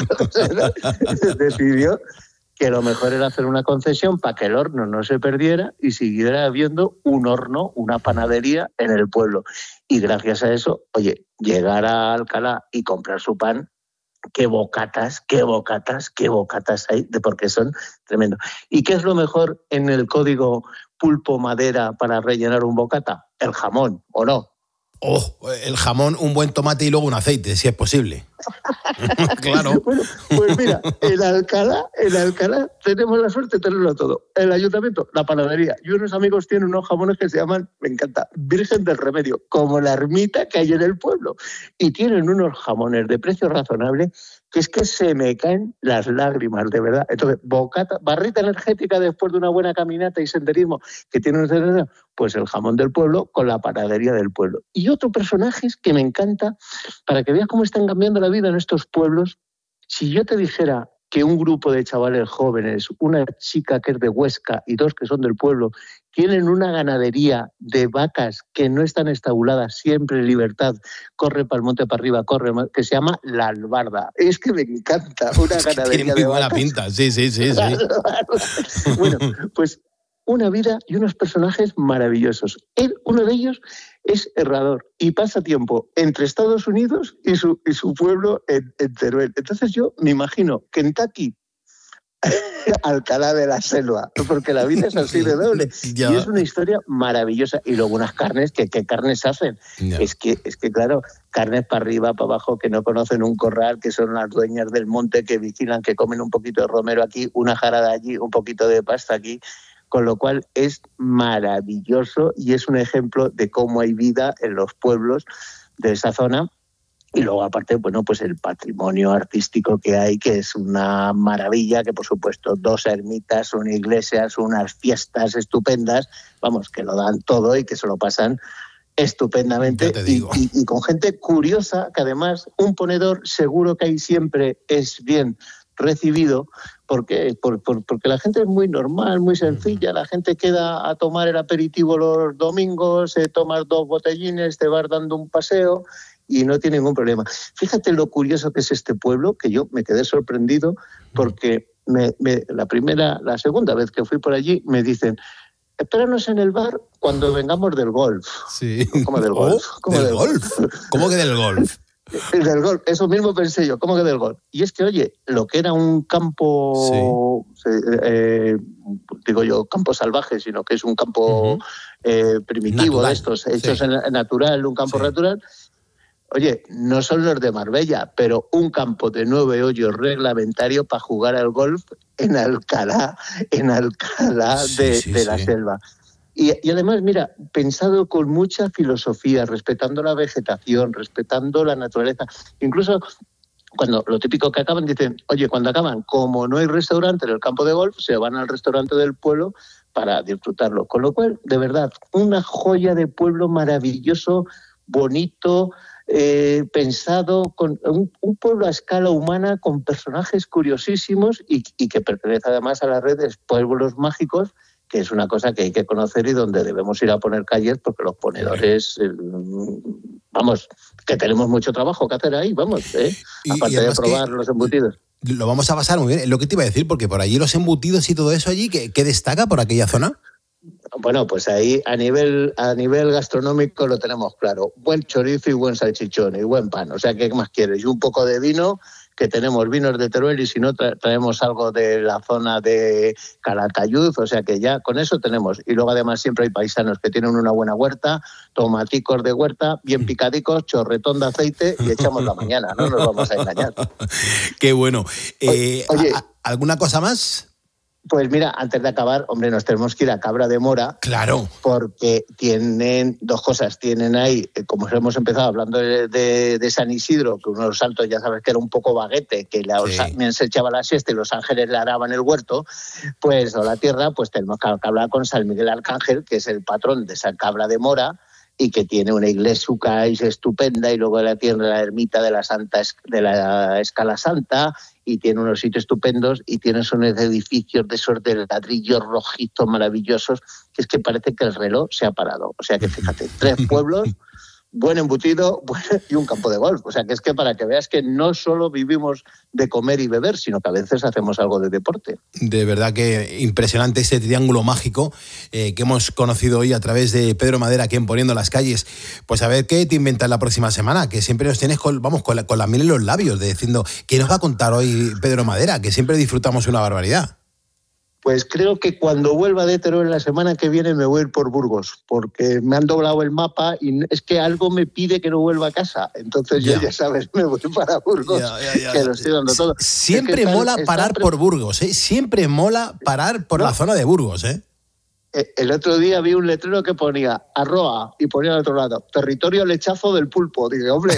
decidió que lo mejor era hacer una concesión para que el horno no se perdiera y siguiera habiendo un horno, una panadería en el pueblo. Y gracias a eso, oye, llegar a Alcalá y comprar su pan, qué bocatas, qué bocatas, qué bocatas hay, de porque son tremendos. ¿Y qué es lo mejor en el código pulpo madera para rellenar un bocata? El jamón, ¿o no? Oh, el jamón, un buen tomate y luego un aceite, si es posible. Claro. Bueno, pues mira, en Alcalá, en Alcalá tenemos la suerte de tenerlo todo. El ayuntamiento, la panadería, y unos amigos tienen unos jamones que se llaman, me encanta, Virgen del Remedio, como la ermita que hay en el pueblo. Y tienen unos jamones de precio razonable que es que se me caen las lágrimas, de verdad. Entonces, bocata, barrita energética después de una buena caminata y senderismo que tiene un senderismo, pues el jamón del pueblo con la panadería del pueblo. Y otro personaje que me encanta, para que veas cómo están cambiando la vida en estos pueblos. Si yo te dijera que un grupo de chavales jóvenes, una chica que es de Huesca y dos que son del pueblo, tienen una ganadería de vacas que no están estabuladas, siempre en libertad, corre para el monte para arriba, corre, que se llama La Albarda. Es que me encanta una es que ganadería tiene muy de buena vacas. pinta, sí, sí, sí, sí. Bueno, pues una vida y unos personajes maravillosos. Él, uno de ellos es herrador y pasa tiempo entre Estados Unidos y su, y su pueblo en, en Teruel. Entonces yo me imagino Kentucky, Alcalá de la Selva, porque la vida es así de doble. Ya. Y es una historia maravillosa. Y luego unas carnes, que ¿qué carnes hacen? Ya. Es que, es que, claro, carnes para arriba, para abajo, que no conocen un corral, que son las dueñas del monte, que vigilan, que comen un poquito de romero aquí, una jarada allí, un poquito de pasta aquí. Con lo cual es maravilloso y es un ejemplo de cómo hay vida en los pueblos de esa zona. Y luego, aparte, bueno, pues el patrimonio artístico que hay, que es una maravilla, que por supuesto dos ermitas, una iglesia, unas fiestas estupendas, vamos, que lo dan todo y que se lo pasan estupendamente y, y, y con gente curiosa, que además un ponedor seguro que ahí siempre es bien recibido, porque, por, por, porque la gente es muy normal, muy sencilla, la gente queda a tomar el aperitivo los domingos, se tomas dos botellines, te vas dando un paseo y no tiene ningún problema. Fíjate lo curioso que es este pueblo, que yo me quedé sorprendido porque me, me, la primera, la segunda vez que fui por allí me dicen: espéranos en el bar cuando vengamos del golf. Sí. ¿Cómo del golf? Oh, ¿Cómo ¿del del golf? ¿Cómo que del golf? Del golf, eso mismo pensé yo, ¿cómo que del golf? Y es que, oye, lo que era un campo, sí. eh, digo yo, campo salvaje, sino que es un campo uh-huh. eh, primitivo natural. De estos, hechos sí. en natural, un campo sí. natural. Oye, no son los de Marbella, pero un campo de nueve hoyos reglamentario para jugar al golf en Alcalá, en Alcalá sí, de, sí, de la sí. Selva. Y, y además, mira, pensado con mucha filosofía, respetando la vegetación, respetando la naturaleza. Incluso cuando lo típico que acaban, dicen, oye, cuando acaban, como no hay restaurante en el campo de golf, se van al restaurante del pueblo para disfrutarlo. Con lo cual, de verdad, una joya de pueblo maravilloso, bonito, eh, pensado, con un, un pueblo a escala humana, con personajes curiosísimos y, y que pertenece además a la red de pueblos mágicos, que es una cosa que hay que conocer y donde debemos ir a poner calles, porque los ponedores, eh, vamos, que tenemos mucho trabajo que hacer ahí, vamos, ¿eh? Y, aparte y de probar los embutidos. Lo vamos a pasar muy bien, lo que te iba a decir, porque por allí los embutidos y todo eso allí, ¿qué, qué destaca por aquella zona? Bueno, pues ahí a nivel a nivel gastronómico lo tenemos claro. Buen chorizo y buen salchichón y buen pan. O sea, ¿qué más quieres? Y un poco de vino, que tenemos vinos de Teruel, y si no tra- traemos algo de la zona de Calatayud, o sea que ya con eso tenemos. Y luego además siempre hay paisanos que tienen una buena huerta, tomaticos de huerta, bien picadicos, chorretón de aceite y echamos la mañana, no nos vamos a engañar. Qué bueno. Eh, Oye, ¿a- ¿alguna cosa más? Pues mira, antes de acabar, hombre, nos tenemos que ir a Cabra de Mora. Claro. Porque tienen dos cosas. Tienen ahí, como hemos empezado hablando de, de, de San Isidro, que uno de los santos ya sabes que era un poco baguete, que la, sí. se echaba la siesta y los ángeles le araban el huerto, pues o la tierra, pues tenemos que hablar con San Miguel Arcángel, que es el patrón de San Cabra de Mora, y que tiene una iglesia estupenda, y luego la tiene la ermita de la Santa de la Escala Santa, y tiene unos sitios estupendos, y tiene unos edificios de esos de ladrillos rojizos maravillosos, que es que parece que el reloj se ha parado. O sea que fíjate, tres pueblos, buen embutido y un campo de golf. O sea que es que para que veas que no solo vivimos de comer y beber, sino que a veces hacemos algo de deporte. De verdad que impresionante ese triángulo mágico eh, que hemos conocido hoy a través de Pedro Madera, aquí en Poniendo las Calles. Pues a ver qué te inventas la próxima semana, que siempre nos tienes con, vamos, con la, con la miel en los labios, de diciendo, ¿qué nos va a contar hoy Pedro Madera? Que siempre disfrutamos una barbaridad. Pues creo que cuando vuelva de Teruel la semana que viene me voy a ir por Burgos, porque me han doblado el mapa y es que algo me pide que no vuelva a casa. Entonces ya. yo, ya sabes, me voy para Burgos, ya, ya, ya, que lo estoy dando todo. Siempre es que mola están, parar están... por Burgos, ¿eh? Siempre mola parar por no. la zona de Burgos, ¿eh? El otro día vi un letrero que ponía Arroa y ponía al otro lado territorio lechazo del pulpo. Dije, hombre.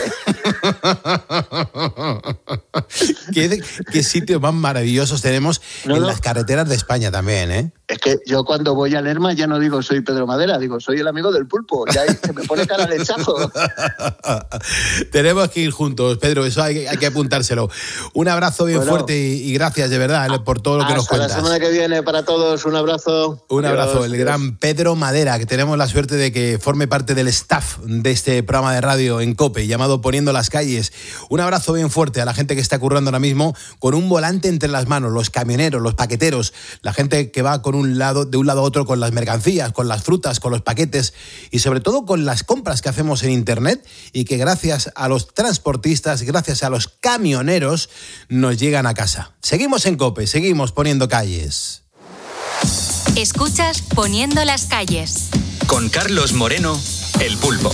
¿Qué, qué sitios más maravillosos tenemos no, en no. las carreteras de España también, ¿eh? Es que yo cuando voy a Lerma ya no digo soy Pedro Madera, digo soy el amigo del pulpo. Ya se me pone cara lechazo. Tenemos que ir juntos, Pedro, eso hay, hay que apuntárselo. Un abrazo bien bueno, fuerte y, y gracias de verdad por todo lo que nos cuentas. Hasta la semana que viene para todos, un abrazo. Un Dios. abrazo. El gran Pedro Madera, que tenemos la suerte de que forme parte del staff de este programa de radio en COPE, llamado Poniendo las Calles. Un abrazo bien fuerte a la gente que está currando ahora mismo con un volante entre las manos, los camioneros, los paqueteros, la gente que va con un lado, de un lado a otro con las mercancías, con las frutas, con los paquetes y sobre todo con las compras que hacemos en internet y que gracias a los transportistas, gracias a los camioneros, nos llegan a casa. Seguimos en COPE, seguimos poniendo calles. Escuchas Poniendo las Calles. Con Carlos Moreno, El Pulpo.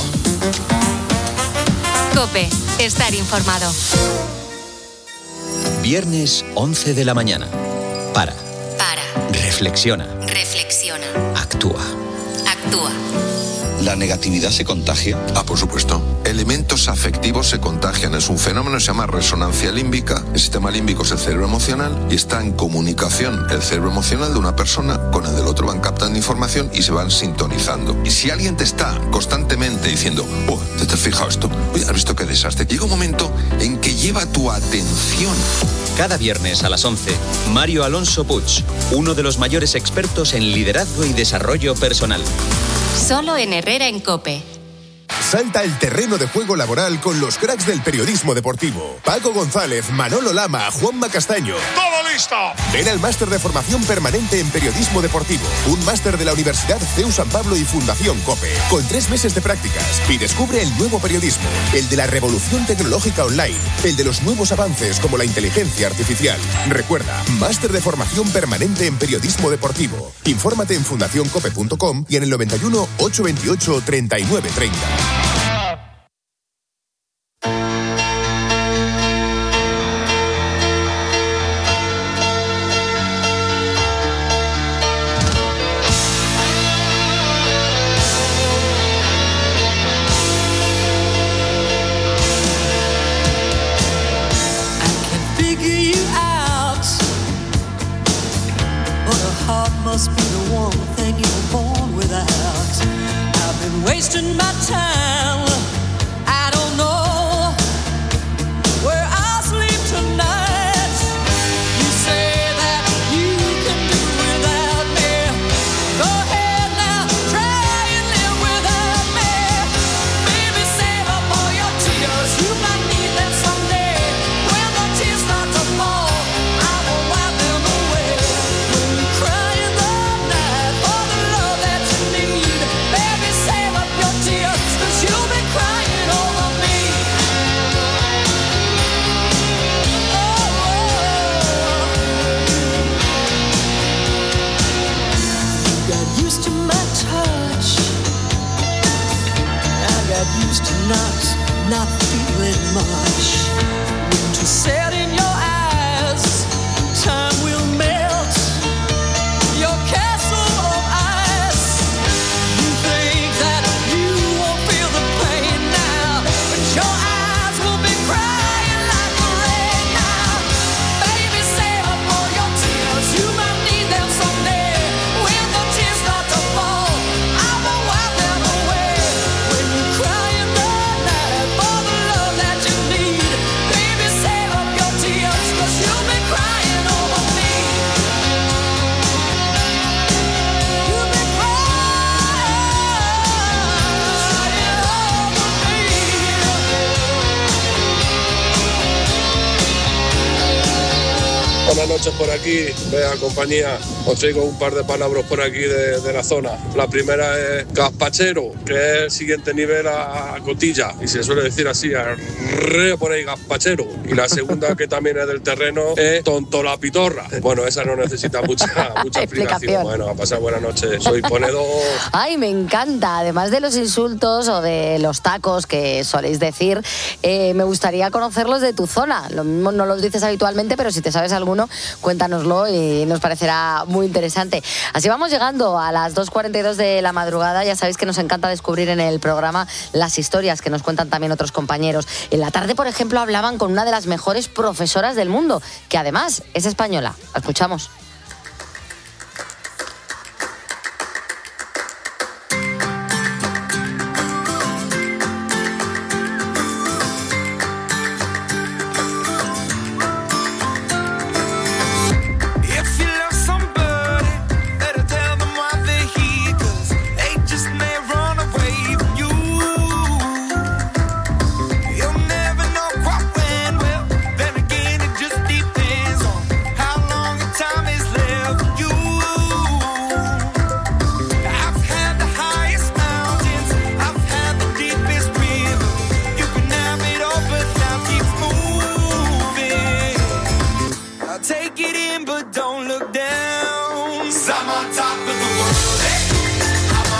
COPE, estar informado. Viernes once de la mañana. Para. Para. Reflexiona. Reflexiona. Actúa. Actúa. ¿La negatividad se contagia? Ah, por supuesto. Elementos afectivos se contagian. Es un fenómeno que se llama resonancia límbica. El sistema límbico es el cerebro emocional y está en comunicación el cerebro emocional de una persona con el del otro. Van captando información y se van sintonizando. Y si alguien te está constantemente diciendo, oh, ¿te has fijado esto? Oye, ¿has visto qué desastre? Llega un momento en que lleva tu atención. Cada viernes a las once, Mario Alonso Puig, uno de los mayores expertos en liderazgo y desarrollo personal. Solo en Herrera en COPE. Salta el terreno de juego laboral con los cracks del periodismo deportivo. Paco González, Manolo Lama, Juanma Castaño. ¡Todo listo! Ven al máster de formación permanente en periodismo deportivo. Un máster de la Universidad C E U San Pablo y Fundación COPE. Con tres meses de prácticas. Y descubre el nuevo periodismo. El de la revolución tecnológica online. El de los nuevos avances como la inteligencia artificial. Recuerda, máster de formación permanente en periodismo deportivo. Infórmate en fundación cope punto com y en el noventa y uno, ochocientos veintiocho, treinta y nueve treinta. Must be the one thing you were born without. I've been wasting my time. I don't know where I'll sleep tonight. You say that you can do without me. Go ahead now, try and live without me. Baby, save up all your tears. You might need them someday. When the tears start to fall, I will wipe them away. When you cry used to not, not feeling much. Winter set in your eyes, time will melt your castle of ice. You think that you won't feel the pain now, but your eyes will be crying like the rain now. Baby, save up all your tears, you might need them someday. When the tears start to fall, I will wipe them away. When you cry Buenas noches por aquí, vea compañía, os traigo un par de palabras por aquí de, de la zona. La primera es gazpachero, que es el siguiente nivel a, a cotilla, y se suele decir así, arreo por ahí gazpachero. Y la segunda, que también es del terreno, es tontolapitorra. Bueno, esa no necesita mucha, mucha explicación. Bueno, a pasar buenas noches, soy ponedor. Ay, me encanta, además de los insultos o de los tacos que soléis decir, eh, me gustaría conocerlos de tu zona. Lo mismo no los dices habitualmente, pero si te sabes alguno, cuéntanoslo y nos parecerá muy interesante. Así vamos llegando a las dos cuarenta y dos de la madrugada. Ya sabéis que nos encanta descubrir en el programa las historias que nos cuentan también otros compañeros. En la tarde, por ejemplo, hablaban con una de las mejores profesoras del mundo, que además es española. La escuchamos. Take it in, but don't look down. 'Cause I'm on top of the world. Hey, I'm on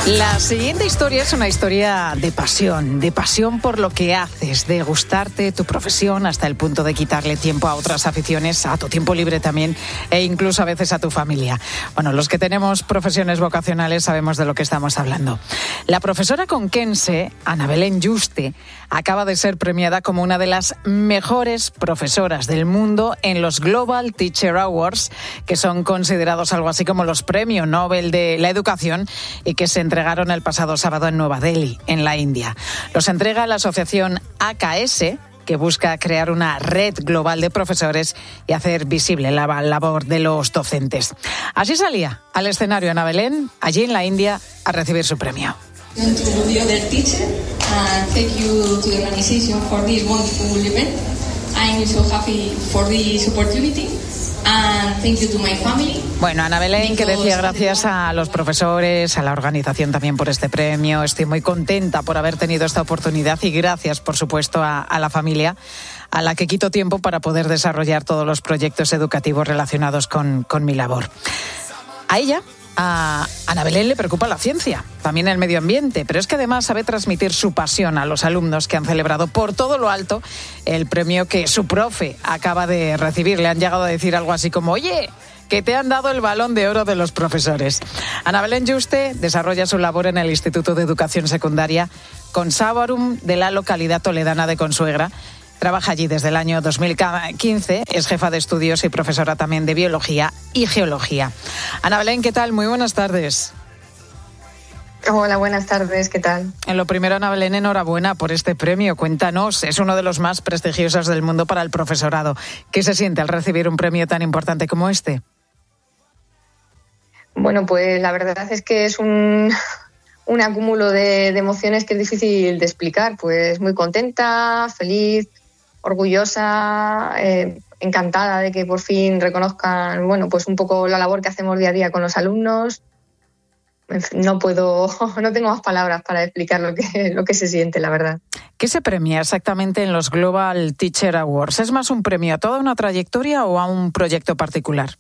La siguiente historia es una historia de pasión, de pasión por lo que haces, de gustarte tu profesión hasta el punto de quitarle tiempo a otras aficiones, a tu tiempo libre también e incluso a veces a tu familia. Bueno, los que tenemos profesiones vocacionales sabemos de lo que estamos hablando. La profesora conquense, Ana Belén Juste, acaba de ser premiada como una de las mejores profesoras del mundo en los Global Teacher Awards, que son considerados algo así como los premios Nobel de la educación y que se entregaron el pasado sábado en Nueva Delhi, en la India. Los entrega la asociación A K S, que busca crear una red global de profesores y hacer visible la labor de los docentes. Así salía al escenario Ana Belén, allí en la India, a recibir su premio. And to the other teacher, and thank you to the organization for this wonderful event. I'm so happy for this opportunity. And thank you to my family. Bueno, Ana Belén, que decía gracias a los profesores, a la organización también por este premio. Estoy muy contenta por haber tenido esta oportunidad y gracias, por supuesto, a, a la familia, a la que quito tiempo para poder desarrollar todos los proyectos educativos relacionados con, con mi labor. A ella, a Ana Belén, le preocupa la ciencia, también el medio ambiente, pero es que además sabe transmitir su pasión a los alumnos que han celebrado por todo lo alto el premio que su profe acaba de recibir. Le han llegado a decir algo así como, oye, que te han dado el balón de oro de los profesores. Ana Belén Juste desarrolla su labor en el Instituto de Educación Secundaria Conservatorium de la localidad toledana de Consuegra. Trabaja allí desde el año dos mil quince, es jefa de estudios y profesora también de biología y geología. Ana Belén, ¿qué tal? Muy buenas tardes. Hola, buenas tardes, ¿qué tal? En lo primero, Ana Belén, enhorabuena por este premio. Cuéntanos, es uno de los más prestigiosos del mundo para el profesorado. ¿Qué se siente al recibir un premio tan importante como este? Bueno, pues la verdad es que es un, un acúmulo de, de emociones que es difícil de explicar. Pues muy contenta, feliz, orgullosa, eh, encantada de que por fin reconozcan, bueno, pues un poco la labor que hacemos día a día con los alumnos. No puedo, no tengo más palabras para explicar lo que, lo que se siente, la verdad. ¿Qué se premia exactamente en los Global Teacher Awards? ¿Es más un premio a toda una trayectoria o a un proyecto particular?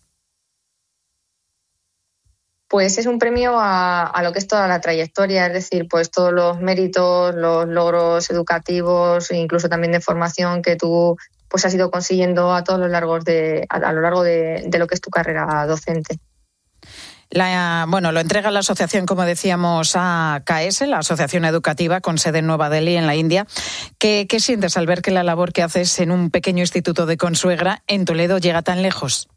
Pues es un premio a, a lo que es toda la trayectoria, es decir, pues todos los méritos, los logros educativos e incluso también de formación que tú pues has ido consiguiendo a todos los largos de, a, a lo largo de, de lo que es tu carrera docente. La, bueno, lo entrega la asociación, como decíamos, A K S, la asociación educativa con sede en Nueva Delhi, en la India. ¿Qué, qué sientes al ver que la labor que haces en un pequeño instituto de Consuegra, en Toledo, llega tan lejos?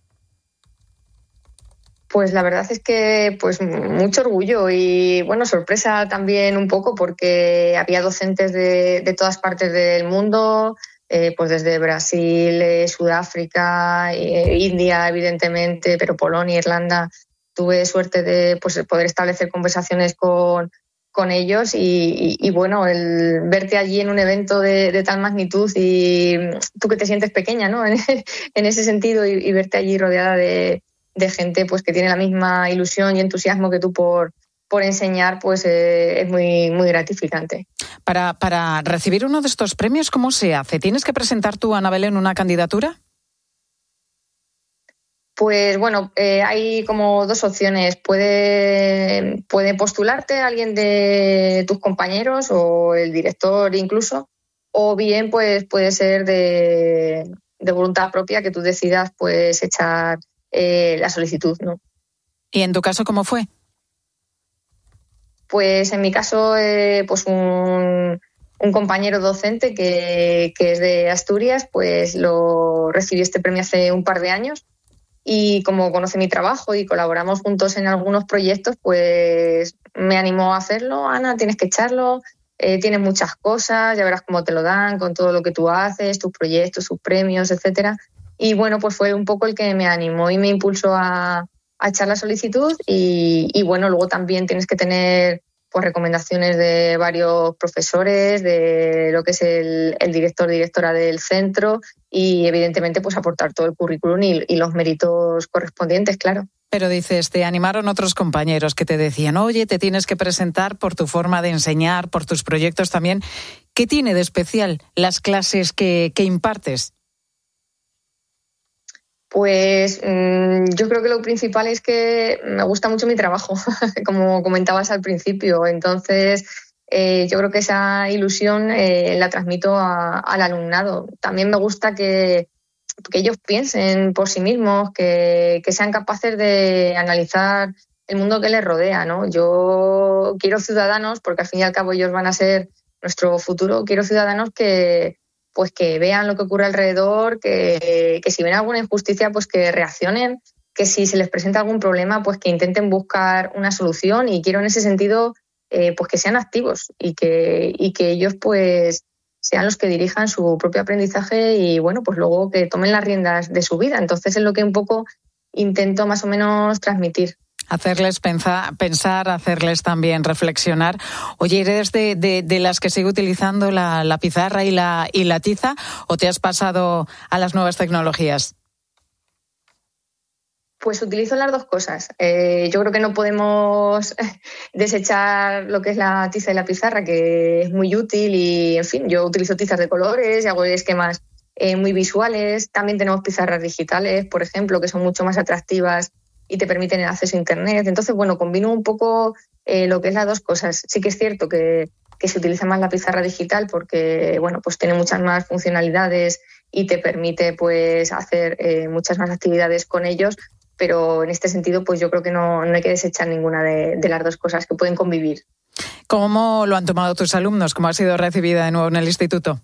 Pues la verdad es que pues mucho orgullo y bueno, sorpresa también un poco porque había docentes de, de todas partes del mundo, eh, pues desde Brasil, eh, Sudáfrica, eh, India evidentemente, pero Polonia, Irlanda. Tuve suerte de pues, poder establecer conversaciones con, con ellos y, y, y bueno, el verte allí en un evento de, de tal magnitud y tú que te sientes pequeña, ¿no? En, en ese sentido y, y verte allí rodeada de de gente pues que tiene la misma ilusión y entusiasmo que tú por, por enseñar, pues eh, es muy, muy gratificante. Para, para recibir uno de estos premios, ¿cómo se hace? ¿Tienes que presentar tú, Ana Belén, una candidatura? Pues bueno, eh, hay como dos opciones. Puede, puede postularte alguien de tus compañeros o el director incluso, o bien pues puede ser de, de voluntad propia que tú decidas pues echar Eh, la solicitud, ¿no? ¿Y en tu caso cómo fue? Pues en mi caso, eh, pues un, un compañero docente que, que es de Asturias, pues lo recibió este premio hace un par de años y como conoce mi trabajo y colaboramos juntos en algunos proyectos, pues me animó a hacerlo. Ana, tienes que echarlo, eh, tienes muchas cosas, ya verás cómo te lo dan con todo lo que tú haces, tus proyectos, tus premios, etcétera. Y bueno, pues fue un poco el que me animó y me impulsó a, a echar la solicitud y, y bueno, luego también tienes que tener pues recomendaciones de varios profesores, de lo que es el, el director, directora del centro y evidentemente pues aportar todo el currículum y, y los méritos correspondientes, claro. Pero dices, te animaron otros compañeros que te decían, oye, te tienes que presentar por tu forma de enseñar, por tus proyectos también. ¿Qué tiene de especial las clases que, que impartes? Pues mmm, yo creo que lo principal es que me gusta mucho mi trabajo, como comentabas al principio. Entonces, eh, yo creo que esa ilusión eh, la transmito a, al alumnado. También me gusta que, que ellos piensen por sí mismos, que, que sean capaces de analizar el mundo que les rodea, ¿no? Yo quiero ciudadanos, porque al fin y al cabo ellos van a ser nuestro futuro, quiero ciudadanos que pues que vean lo que ocurre alrededor, que, que si ven alguna injusticia, pues que reaccionen, que si se les presenta algún problema, pues que intenten buscar una solución, y quiero en ese sentido eh, pues que sean activos y que, y que ellos pues sean los que dirijan su propio aprendizaje y bueno, pues luego que tomen las riendas de su vida. Entonces es lo que un poco intento más o menos transmitir. Hacerles pensar, pensar, hacerles también reflexionar. Oye, ¿eres de, de, de las que sigue utilizando la, la pizarra y la, y la tiza, o te has pasado a las nuevas tecnologías? Pues utilizo las dos cosas. Eh, yo creo que no podemos desechar lo que es la tiza y la pizarra, que es muy útil, y en fin, yo utilizo tizas de colores y hago esquemas eh, muy visuales. También tenemos pizarras digitales, por ejemplo, que son mucho más atractivas y te permiten el acceso a Internet. Entonces, bueno, combino un poco eh, lo que es las dos cosas. Sí que es cierto que, que se utiliza más la pizarra digital porque, bueno, pues tiene muchas más funcionalidades y te permite, pues, hacer eh, muchas más actividades con ellos, pero en este sentido, pues yo creo que no, no hay que desechar ninguna de, de las dos cosas, que pueden convivir. ¿Cómo lo han tomado tus alumnos? ¿Cómo ha sido recibida de nuevo en el instituto?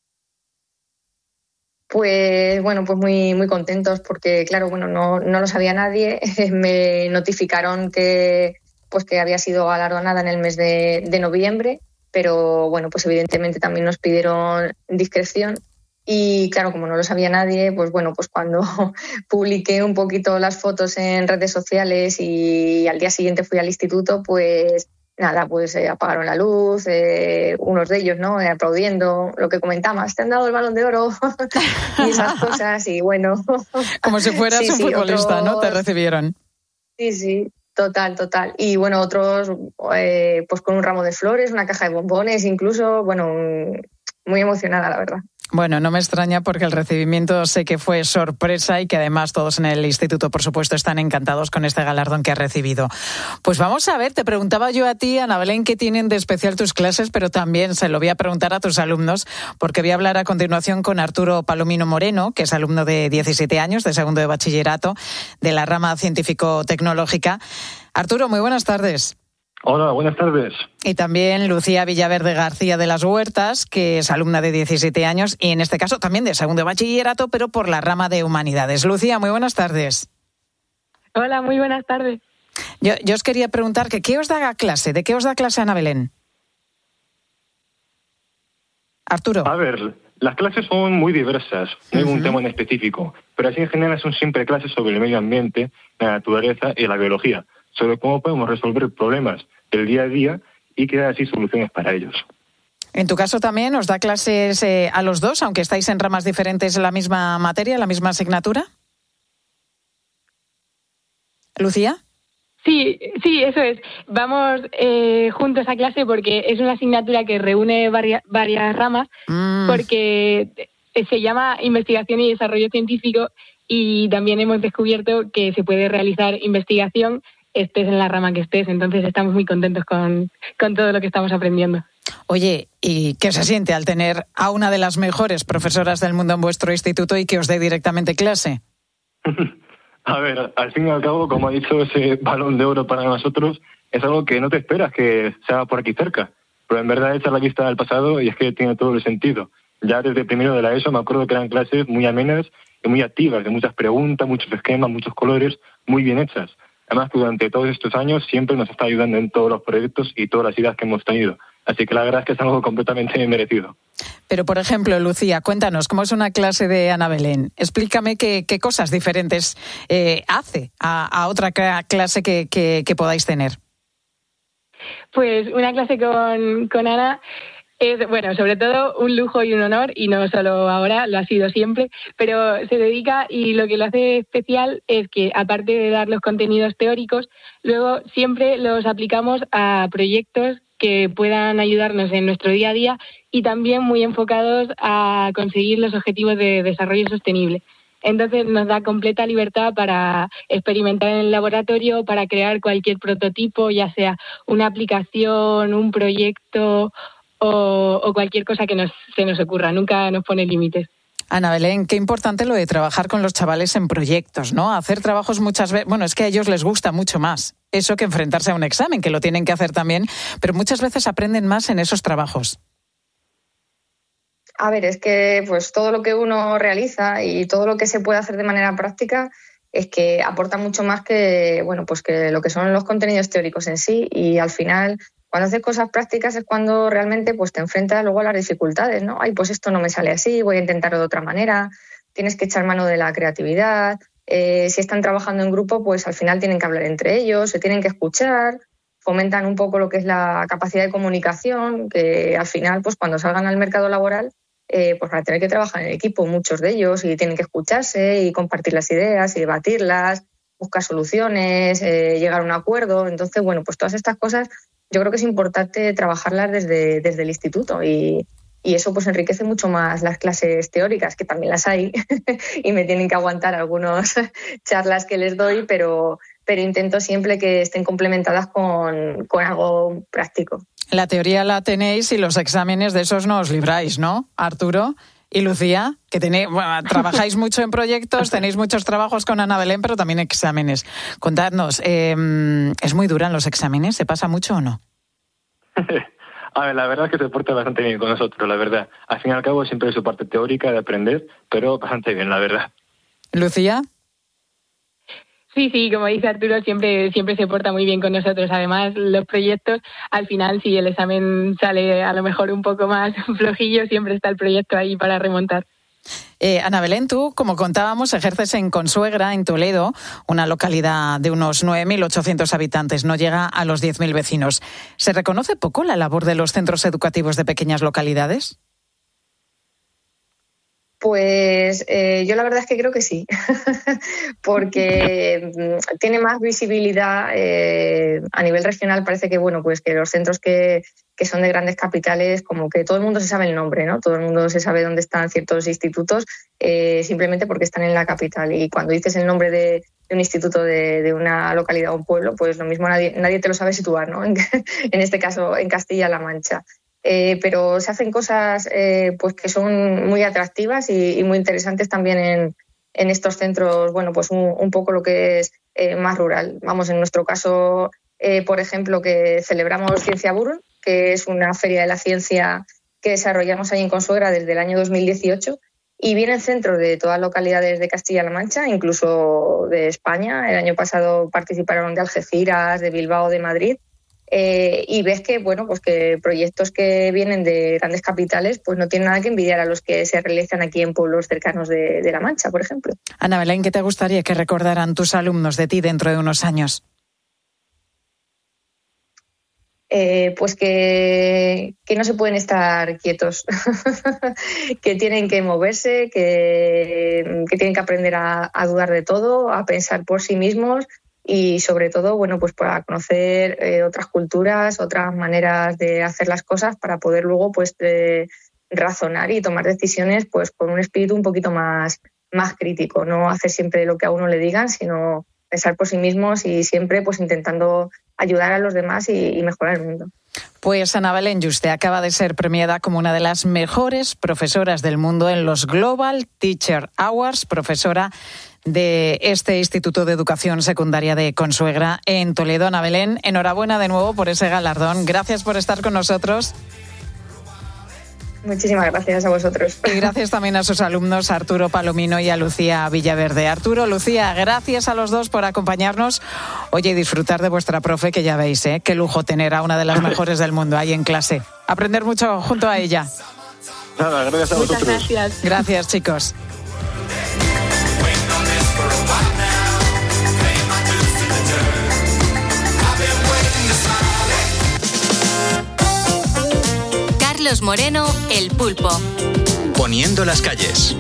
Pues bueno, pues muy muy contentos porque, claro, bueno, no, no lo sabía nadie. Me notificaron que pues que había sido galardonada en el mes de, de noviembre, pero bueno, pues evidentemente también nos pidieron discreción. Y claro, como no lo sabía nadie, pues bueno, pues cuando publiqué un poquito las fotos en redes sociales y al día siguiente fui al instituto, pues nada, pues eh, apagaron la luz, eh, unos de ellos, ¿no? Eh, aplaudiendo, lo que comentabas, te han dado el Balón de Oro y esas cosas, y bueno. Como si fueras sí, un sí, futbolista, otros... ¿no? Te recibieron. Sí, sí, total, total. Y bueno, otros eh, pues con un ramo de flores, una caja de bombones incluso, bueno, muy emocionada, la verdad. Bueno, no me extraña porque el recibimiento sé que fue sorpresa y que además todos en el instituto, por supuesto, están encantados con este galardón que has recibido. Pues vamos a ver, te preguntaba yo a ti, Ana Belén, qué tienen de especial tus clases, pero también se lo voy a preguntar a tus alumnos, porque voy a hablar a continuación con Arturo Palomino Moreno, que es alumno de diecisiete años, de segundo de bachillerato, de la rama científico-tecnológica. Arturo, muy buenas tardes. Hola, buenas tardes. Y también Lucía Villaverde García de las Huertas, que es alumna de diecisiete años y en este caso también de segundo de bachillerato, pero por la rama de Humanidades. Lucía, muy buenas tardes. Hola, muy buenas tardes. Yo, yo os quería preguntar que ¿qué os da clase? ¿De qué os da clase Ana Belén? Arturo. A ver, las clases son muy diversas, no hay uh-huh. un tema en específico, pero así en general son siempre clases sobre el medio ambiente, la naturaleza y la biología, sobre cómo podemos resolver problemas del día a día y crear así soluciones para ellos. En tu caso también os da clases eh, a los dos, aunque estáis en ramas diferentes en la misma materia, la misma asignatura. ¿Lucía? Sí, sí, eso es. Vamos eh, juntos a clase porque es una asignatura que reúne varias, varias ramas, mm. porque se llama Investigación y Desarrollo Científico y también hemos descubierto que se puede realizar investigación estés en la rama que estés, entonces estamos muy contentos con, con todo lo que estamos aprendiendo. Oye, ¿y qué se siente al tener a una de las mejores profesoras del mundo en vuestro instituto y que os dé directamente clase? A ver, al fin y al cabo, como ha dicho, ese Balón de Oro para nosotros es algo que no te esperas que sea por aquí cerca, pero en verdad echa la vista al pasado y es que tiene todo el sentido. Ya desde primero de la ESO me acuerdo que eran clases muy amenas y muy activas, de muchas preguntas, muchos esquemas, muchos colores, muy bien hechas. Además, durante todos estos años siempre nos está ayudando en todos los proyectos y todas las ideas que hemos tenido. Así que la verdad es que es algo completamente merecido. Pero, por ejemplo, Lucía, cuéntanos, ¿cómo es una clase de Ana Belén? Explícame qué, qué cosas diferentes eh, hace a, a otra clase que, que, que podáis tener. Pues una clase con, con Ana es, bueno, sobre todo un lujo y un honor, y no solo ahora, lo ha sido siempre, pero se dedica, y lo que lo hace especial es que, aparte de dar los contenidos teóricos, luego siempre los aplicamos a proyectos que puedan ayudarnos en nuestro día a día y también muy enfocados a conseguir los objetivos de desarrollo sostenible. Entonces nos da completa libertad para experimentar en el laboratorio, para crear cualquier prototipo, ya sea una aplicación, un proyecto o, o cualquier cosa que nos, se nos ocurra. Nunca nos pone límites. Ana Belén, qué importante lo de trabajar con los chavales en proyectos, ¿no? Hacer trabajos muchas veces, bueno, es que a ellos les gusta mucho más eso que enfrentarse a un examen, que lo tienen que hacer también, pero muchas veces aprenden más en esos trabajos. A ver, es que pues todo lo que uno realiza y todo lo que se puede hacer de manera práctica es que aporta mucho más que, bueno, pues que lo que son los contenidos teóricos en sí, y al final cuando haces cosas prácticas es cuando realmente pues te enfrentas luego a las dificultades, ¿no? Ay, pues esto no me sale así, voy a intentarlo de otra manera, tienes que echar mano de la creatividad, eh, si están trabajando en grupo pues al final tienen que hablar entre ellos, se tienen que escuchar, fomentan un poco lo que es la capacidad de comunicación, que al final pues cuando salgan al mercado laboral eh, pues van a tener que trabajar en equipo muchos de ellos y tienen que escucharse y compartir las ideas y debatirlas, buscar soluciones, eh, llegar a un acuerdo. Entonces, bueno, pues todas estas cosas yo creo que es importante trabajarlas desde, desde el instituto y, y eso pues enriquece mucho más las clases teóricas, que también las hay y me tienen que aguantar algunas charlas que les doy, pero, pero intento siempre que estén complementadas con, con algo práctico. La teoría la tenéis y los exámenes de esos no os libráis, ¿no, Arturo? Y Lucía, que tenéis, bueno, trabajáis mucho en proyectos, tenéis muchos trabajos con Ana Belén, pero también exámenes. Contadnos, eh, ¿es muy dura en los exámenes? ¿Se pasa mucho o no? A ver, la verdad es que se porta bastante bien con nosotros, la verdad. Al fin y al cabo siempre hay su parte teórica de aprender, pero bastante bien, la verdad. ¿Lucía? Sí, sí, como dice Arturo, siempre siempre se porta muy bien con nosotros. Además, los proyectos, al final, si el examen sale a lo mejor un poco más flojillo, siempre está el proyecto ahí para remontar. Eh, Ana Belén, tú, como contábamos, ejerces en Consuegra, en Toledo, una localidad de unos nueve mil ochocientos habitantes, no llega a los diez mil vecinos. ¿Se reconoce poco la labor de los centros educativos de pequeñas localidades? Pues eh, yo la verdad es que creo que sí, porque tiene más visibilidad eh, a nivel regional. Parece que bueno, pues que los centros que, que son de grandes capitales, como que todo el mundo se sabe el nombre, ¿no? Todo el mundo se sabe dónde están ciertos institutos, eh, simplemente porque están en la capital. Y cuando dices el nombre de, de un instituto de, de una localidad o un pueblo, pues lo mismo nadie, nadie te lo sabe situar, ¿no? En, en este caso, en Castilla-La Mancha. Eh, pero se hacen cosas eh, pues que son muy atractivas y, y muy interesantes también en, en estos centros, bueno, pues un, un poco lo que es eh, más rural. Vamos, en nuestro caso, eh, por ejemplo, que celebramos Ciencia Burun, que es una feria de la ciencia que desarrollamos ahí en Consuegra desde el año dos mil dieciocho, y vienen centros de todas las localidades de Castilla-La Mancha, incluso de España. El año pasado participaron de Algeciras, de Bilbao, de Madrid. Eh, y ves que bueno, pues que proyectos que vienen de grandes capitales pues no tienen nada que envidiar a los que se realizan aquí en pueblos cercanos de, de La Mancha, por ejemplo. Ana Belén, ¿qué te gustaría que recordaran tus alumnos de ti dentro de unos años? Eh, pues que, que no se pueden estar quietos, que tienen que moverse, que, que tienen que aprender a, a dudar de todo, a pensar por sí mismos. Y sobre todo, bueno, pues para conocer eh, otras culturas, otras maneras de hacer las cosas para poder luego pues eh, razonar y tomar decisiones pues con un espíritu un poquito más, más crítico. No hacer siempre lo que a uno le digan, sino pensar por sí mismos y siempre pues intentando ayudar a los demás y, y mejorar el mundo. Pues Ana Belén Yuste acaba de ser premiada como una de las mejores profesoras del mundo en los Global Teacher Awards, profesora de este Instituto de Educación Secundaria de Consuegra en Toledo. Ana Belén, enhorabuena de nuevo por ese galardón. Gracias por estar con nosotros. Muchísimas gracias a vosotros. Y gracias también a sus alumnos, a Arturo Palomino y a Lucía Villaverde. Arturo, Lucía, gracias a los dos por acompañarnos. Oye, y disfrutar de vuestra profe, que ya veis, ¿eh? Qué lujo tener a una de las mejores del mundo ahí en clase. Aprender mucho junto a ella. Nada, gracias a vosotros. Muchas gracias. Gracias, chicos. Carlos Moreno, El Pulpo. Poniendo las calles.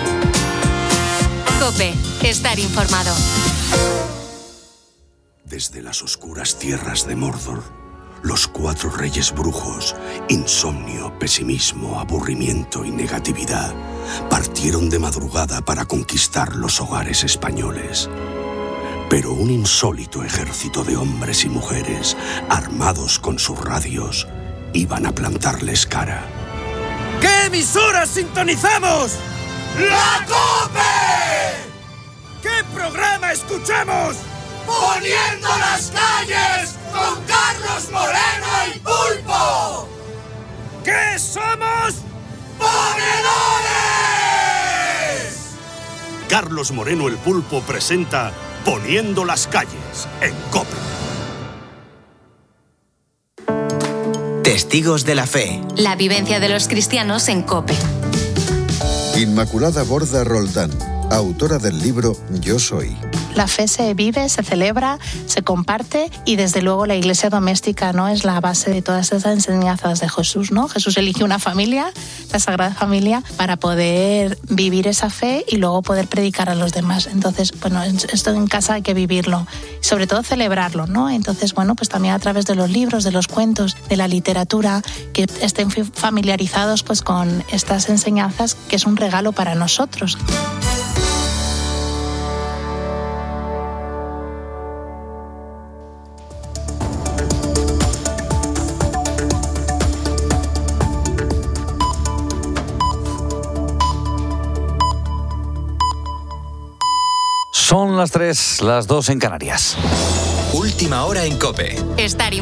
COPE, estar informado. Desde las oscuras tierras de Mordor, los cuatro reyes brujos, insomnio, pesimismo, aburrimiento y negatividad, partieron de madrugada para conquistar los hogares españoles. Pero un insólito ejército de hombres y mujeres, armados con sus radios, iban a plantarles cara. ¿Qué emisora sintonizamos? ¡La COPE! ¿Qué programa escuchamos? ¡Poniendo las calles con Carlos Moreno el Pulpo! ¿Qué somos? ¡Ponedores! Carlos Moreno el Pulpo presenta Poniendo las calles en COPE. Testigos de la fe. La vivencia de los cristianos en COPE. Inmaculada Borda Roldán, autora del libro Yo Soy. La fe se vive, se celebra, se comparte y desde luego la iglesia doméstica, ¿no?, es la base de todas esas enseñanzas de Jesús, ¿no? Jesús eligió una familia, la Sagrada Familia, para poder vivir esa fe y luego poder predicar a los demás. Entonces, bueno, esto en casa hay que vivirlo, sobre todo celebrarlo, ¿no? Entonces, bueno, pues también a través de los libros, de los cuentos, de la literatura, que estén familiarizados pues con estas enseñanzas, que es un regalo para nosotros. Son las tres, las dos en Canarias. Última hora en COPE. Estar